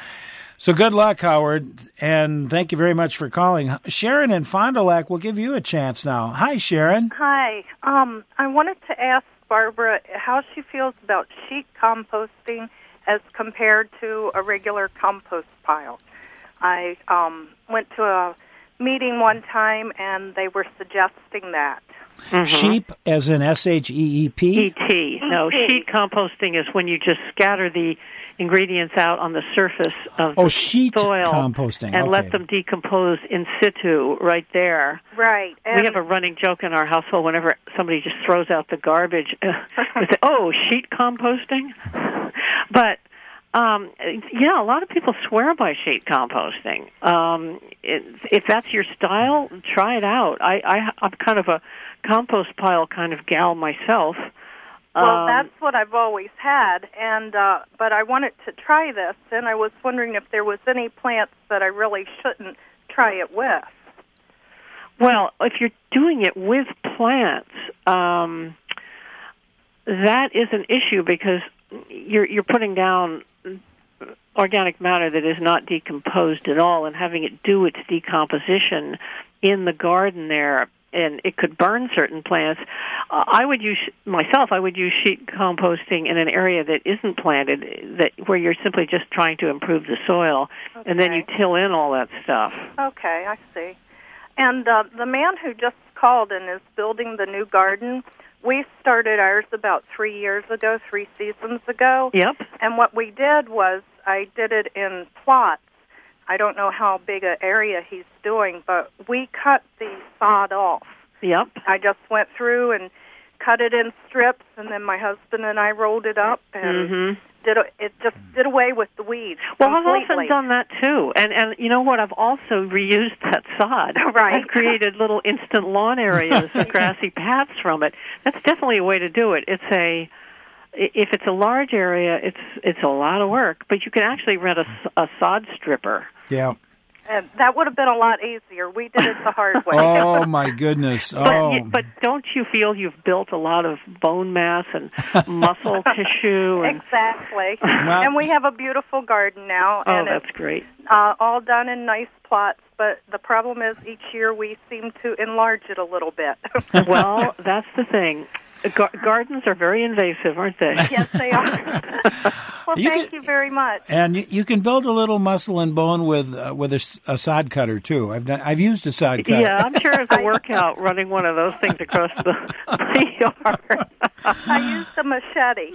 S1: So good luck, Howard, and thank you very much for calling. Sharon in Fond du Lac will give you a chance now. Hi, Sharon.
S6: Hi. Um, I wanted to ask Barbara how she feels about sheet composting as compared to a regular compost pile. I um, went to a meeting one time, and they were suggesting that.
S2: Mm-hmm.
S1: Sheep, as in S H E E P?
S2: E T. No, sheet composting is when you just scatter the ingredients out on the surface of
S1: oh,
S2: the
S1: sheet
S2: soil
S1: composting.
S2: and
S1: okay.
S2: let them decompose in situ right there.
S6: Right.
S2: And we have a running joke in our household whenever somebody just throws out the garbage. we say, oh, sheet composting? But, um, yeah, a lot of people swear by sheet composting. Um, it, if that's your style, try it out. I, I, I'm kind of a compost pile kind of gal myself.
S6: Well,
S2: um,
S6: that's what I've always had, and uh, but I wanted to try this, and I was wondering if there was any plants that I really shouldn't try it with.
S2: Well, if you're doing it with plants, um, that is an issue because you're you're putting down organic matter that is not decomposed at all, and having it do its decomposition in the garden there. And it could burn certain plants. Uh, I would use myself. I would use sheet composting in an area that isn't planted, that where you're simply just trying to improve the soil,
S6: Okay.
S2: and then you till in all that stuff.
S6: Okay, I see. And uh, the man who just called and is building the new garden, we started ours about three years ago, three seasons ago.
S2: Yep.
S6: And what we did was I did it in plots. I don't know how big an area he's doing, but we cut the sod off.
S2: Yep.
S6: I just went through and cut it in strips, and then my husband and I rolled it up, and
S2: Mm-hmm.
S6: did a, it just did away with the weeds
S2: Well,
S6: completely.
S2: I've often done that too, and and you know what? I've also reused that sod.
S6: Right.
S2: I've created little instant lawn areas and grassy paths from it. That's definitely a way to do it. It's a if it's a large area, it's it's a lot of work, but you can actually rent a, a sod stripper.
S1: Yeah.
S6: And that would have been a lot easier. We did it the hard way.
S1: Oh, my goodness.
S2: But,
S1: Oh.
S2: you, but don't you feel you've built a lot of bone mass and muscle tissue? And,
S6: Exactly.
S1: Well-
S6: and we have a beautiful garden now.
S2: oh,
S6: and
S2: that's
S6: it's
S2: great.
S6: uh, all done in nice plots. But the problem is each year we seem to enlarge it a little bit.
S2: Well, that's the thing. Gar- gardens are very invasive, aren't they?
S6: Yes, they are. Well,
S1: You
S6: thank you very much.
S1: And you, you can build a little muscle and bone with uh, with a, s- a sod cutter too. I've done. I've used a sod cutter.
S2: Yeah, I'm sure it's a workout running one of those things across the, the yard.
S6: I used a machete.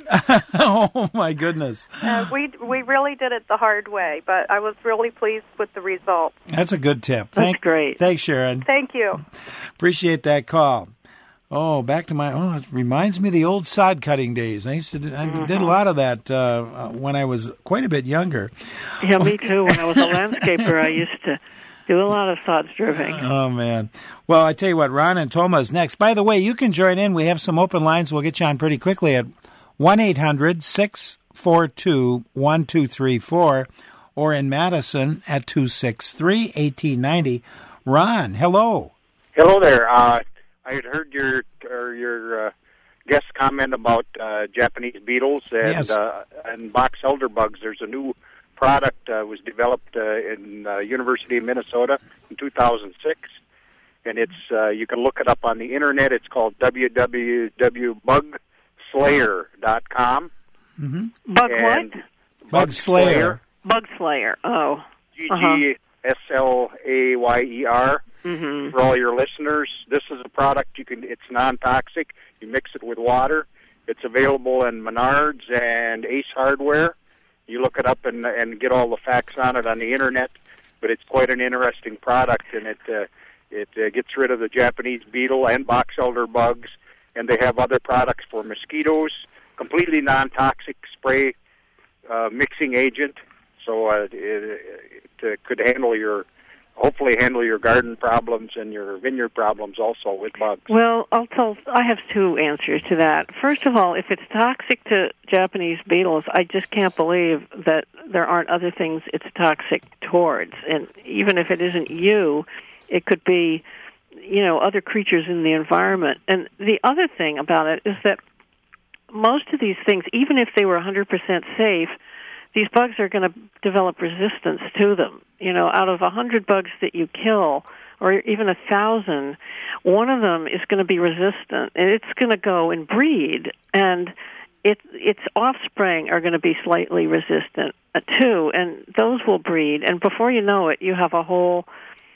S1: Oh my goodness,
S6: Uh, we we really did it the hard way, but I was really pleased with the result.
S1: that's a good tip.
S2: That's
S1: Thank,
S2: great.
S1: Thanks, Sharon.
S6: Thank you.
S1: Appreciate that call. Oh, back to my. Oh, it reminds me of the old sod cutting days. I used to. Do, I did a lot of that uh, uh, when I was quite a bit younger.
S2: Yeah, me too. When I was a landscaper, I used to do a lot of sod stripping.
S1: Oh, man. Well, I tell you what, Ron and Toma is next. By the way, you can join in. We have some open lines. We'll get you on pretty quickly at one eight hundred six four two one two three four or in Madison at two six three one eight nine zero. Ron, hello.
S7: Hello there. Uh, I had heard your or your uh, guest comment about uh, Japanese beetles and
S1: Yes.
S7: uh, and box elder bugs. There's a new product uh, was developed uh, in uh, University of Minnesota in two thousand six, and it's uh, you can look it up on the internet. It's called w w w dot bug slayer dot com.
S1: Mm-hmm.
S2: Bug what?
S1: Bug Slayer.
S2: Bug Slayer. Oh.
S7: G
S2: Uh-huh.
S7: G S L A Y E R.
S2: Mm-hmm.
S7: For all your listeners, this is a product you can. It's non-toxic. You mix it with water. It's available in Menards and Ace Hardware. You look it up and and get all the facts on it on the internet. But it's quite an interesting product, and it uh, it uh, gets rid of the Japanese beetle and box elder bugs. And they have other products for mosquitoes. Completely non-toxic spray uh, mixing agent. So uh, it, it uh, could handle your. Hopefully handle your garden problems and your vineyard problems also with bugs.
S2: Well, I'll tell. I have two answers to that. First of all, if it's toxic to Japanese beetles, I just can't believe that there aren't other things it's toxic towards. And even if it isn't you, it could be, you know, other creatures in the environment. And the other thing about it is that most of these things, even if they were one hundred percent safe, these bugs are going to develop resistance to them. You know, out of a hundred bugs that you kill, or even a thousand, one of them is going to be resistant, and it's going to go and breed, and it, its offspring are going to be slightly resistant uh, too, and those will breed, and before you know it, you have a whole,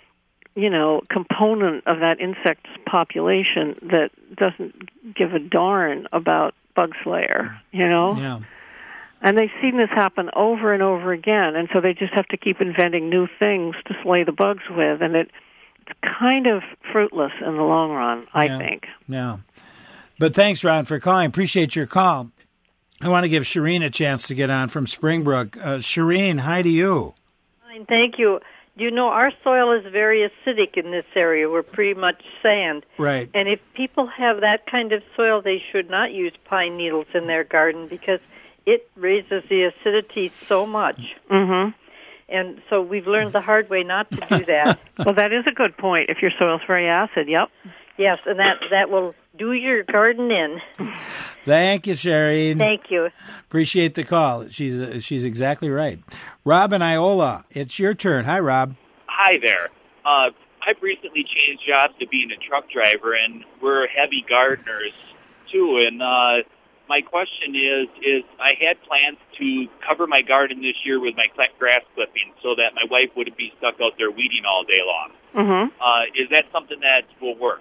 S2: you know, component of that insect population that doesn't give a darn about Bug Slayer, you know?
S1: Yeah.
S2: And they've seen this happen over and over again, and so they just have to keep inventing new things to slay the bugs with, and it, it's kind of fruitless in the long run, I
S1: Yeah.
S2: think.
S1: Yeah. But thanks, Ron, for calling. Appreciate your call. I want to give Shireen a chance to get on from Springbrook. Uh, Shireen, hi to you.
S8: Fine, thank you. You know, our soil is very acidic in this area. We're pretty much sand.
S1: Right.
S8: And if people have that kind of soil, they should not use pine needles in their garden because it raises the acidity so much.
S2: Mm-hmm.
S8: And so we've learned the hard way not to do that.
S2: Well, that is a good point. If your soil's very acid, yep.
S8: Yes, and that, that will do your garden in.
S1: Thank you, Shireen.
S8: Thank you.
S1: Appreciate the call. She's uh, she's exactly right. Rob and Iola, it's your turn. Hi, Rob.
S9: Hi there. Uh, I've recently changed jobs to being a truck driver, and we're heavy gardeners, too. And uh, my question is, is I had plans to cover my garden this year with my grass clippings so that my wife wouldn't be stuck out there weeding all day long.
S2: Mm-hmm.
S9: Uh, is that something that will work?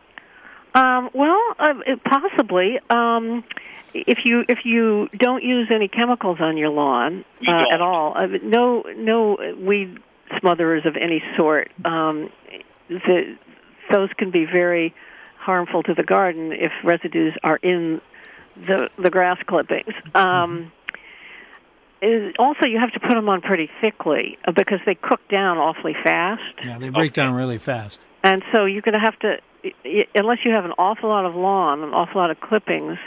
S2: Um, well, uh, possibly. Um, if you if you don't use any chemicals on your lawn uh, at all, uh, no no weed smotherers of any sort. Um, the, those can be very harmful to the garden if residues are in the the grass clippings. Um, is, also, you have to put them on pretty thickly uh, because they cook down awfully fast.
S1: Yeah, they break down really fast.
S2: And so you're going to have to, unless you have an awful lot of lawn, an awful lot of clippings,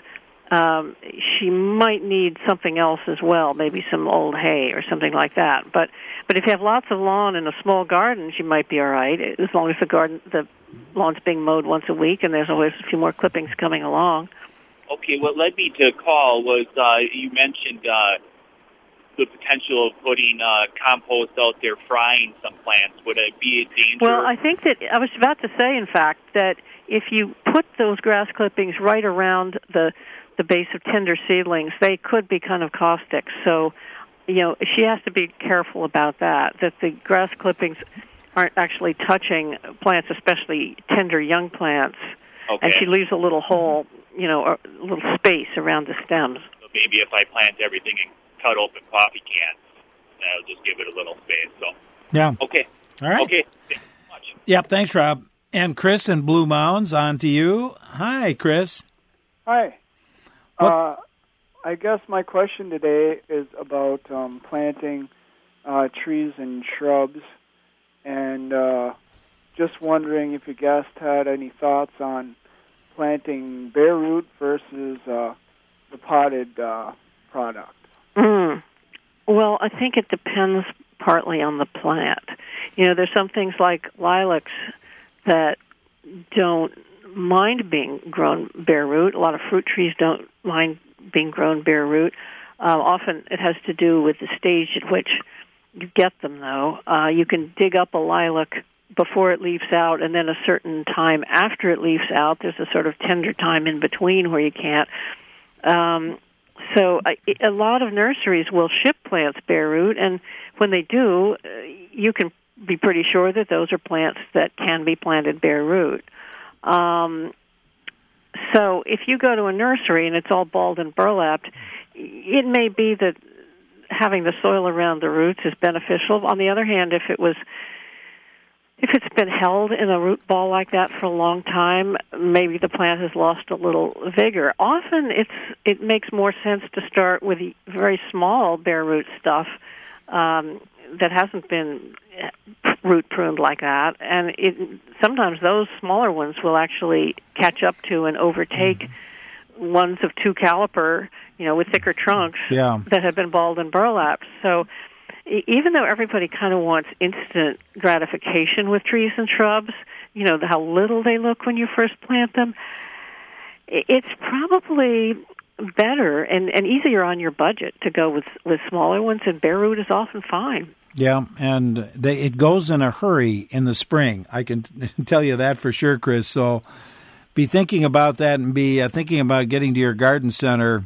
S2: um, she might need something else as well, maybe some old hay or something like that. But but if you have lots of lawn in a small garden, she might be all right, as long as the garden the lawn's being mowed once a week and there's always a few more clippings coming along.
S9: Okay, what led me to call was uh, you mentioned uh, the potential of putting uh, compost out there, frying some plants. Would it be a danger?
S2: Well, I think that I was about to say, in fact, that if you put those grass clippings right around the the base of tender seedlings, they could be kind of caustic. So, you know, she has to be careful about that, that the grass clippings aren't actually touching plants, especially tender young plants.
S9: Okay.
S2: And she leaves a little hole, you know, a little space around the stems.
S9: So maybe if I plant everything in cut open coffee cans, that'll just give it a little space. So,
S1: yeah.
S9: Okay.
S1: All right.
S9: Okay. Thanks so much.
S1: Yep. Thanks, Rob. And Chris in Blue Mounds, on to you. Hi, Chris.
S10: Hi. Uh, I guess my question today is about um, planting uh, trees and shrubs, and uh, just wondering if your guest had any thoughts on planting bare root versus uh, the potted uh, product.
S2: Mm. Well, I think it depends partly on the plant. You know, there's some things like lilacs that don't mind being grown bare root. A lot of fruit trees don't mind being grown bare root. Uh, often it has to do with the stage at which you get them, though. Uh, you can dig up a lilac before it leaves out, and then a certain time after it leaves out, there's a sort of tender time in between where you can't. Um, so a, a lot of nurseries will ship plants bare root, and when they do, uh, you can be pretty sure that those are plants that can be planted bare root. Um, so if you go to a nursery and it's all balled and burlapped, it may be that having the soil around the roots is beneficial. On the other hand, if it was, if it's been held in a root ball like that for a long time, maybe the plant has lost a little vigor. Often it's it makes more sense to start with very small bare root stuff um, that hasn't been root pruned like that, and it, sometimes those smaller ones will actually catch up to and overtake ones of two caliper, you know, with thicker trunks
S1: yeah.
S2: that have been balled and burlapped. So e- even though everybody kind of wants instant gratification with trees and shrubs, you know, how little they look when you first plant them, it's probably better and, and easier on your budget to go with, with smaller ones, and bare root is often fine.
S1: Yeah, and they, it goes in a hurry in the spring. I can tell you that for sure, Chris. So be thinking about that and be uh, thinking about getting to your garden center,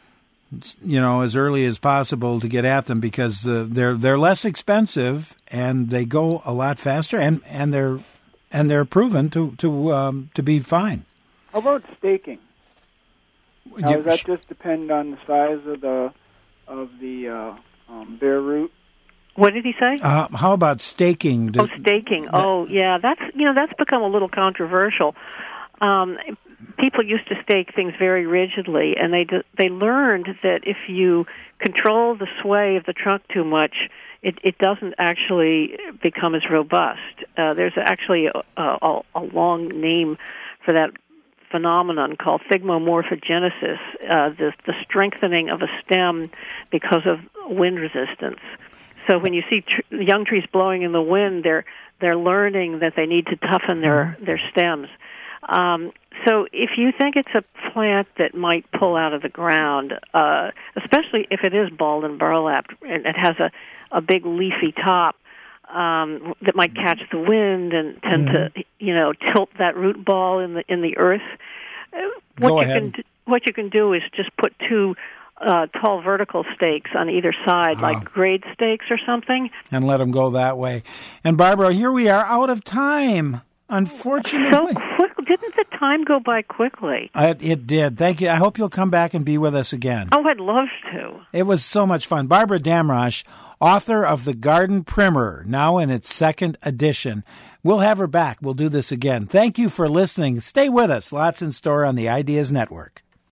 S1: you know, as early as possible to get at them, because uh, they're they're less expensive and they go a lot faster, and, and they're and they're proven to to um, to be fine.
S10: How about staking? Now,
S1: You-
S10: does that just depend on the size of the of the uh, um, bare root?
S2: What did he say?
S1: Uh, how about staking?
S2: Oh, staking. Oh, yeah. That's you know that's become a little controversial. Um, people used to stake things very rigidly, and they d- they learned that if you control the sway of the trunk too much, it, it doesn't actually become as robust. Uh, there's actually a, a, a long name for that phenomenon called thigmomorphogenesis, uh, the, the strengthening of a stem because of wind resistance. So when you see tr- young trees blowing in the wind, they're they're learning that they need to toughen their, their stems. Um, so if you think it's a plant that might pull out of the ground, uh, especially if it is balled and burlapped and it has a, a big leafy top um, that might catch the wind and tend mm-hmm. to, you know, tilt that root ball in the in the earth, uh, what
S1: Go
S2: you
S1: ahead.
S2: can do, what you can do is just put two uh, tall vertical stakes on either side,
S1: Ah.
S2: like grade stakes or something.
S1: And let them go that way. And Barbara, here we are out of time, unfortunately.
S2: So quick, didn't the time go by quickly?
S1: I, it did. Thank you. I hope you'll come back and be with us again.
S2: Oh, I'd love to.
S1: It was so much fun. Barbara Damrosch, author of The Garden Primer, now in its second edition. We'll have her back. We'll do this again. Thank you for listening. Stay with us. Lots in store on the Ideas Network.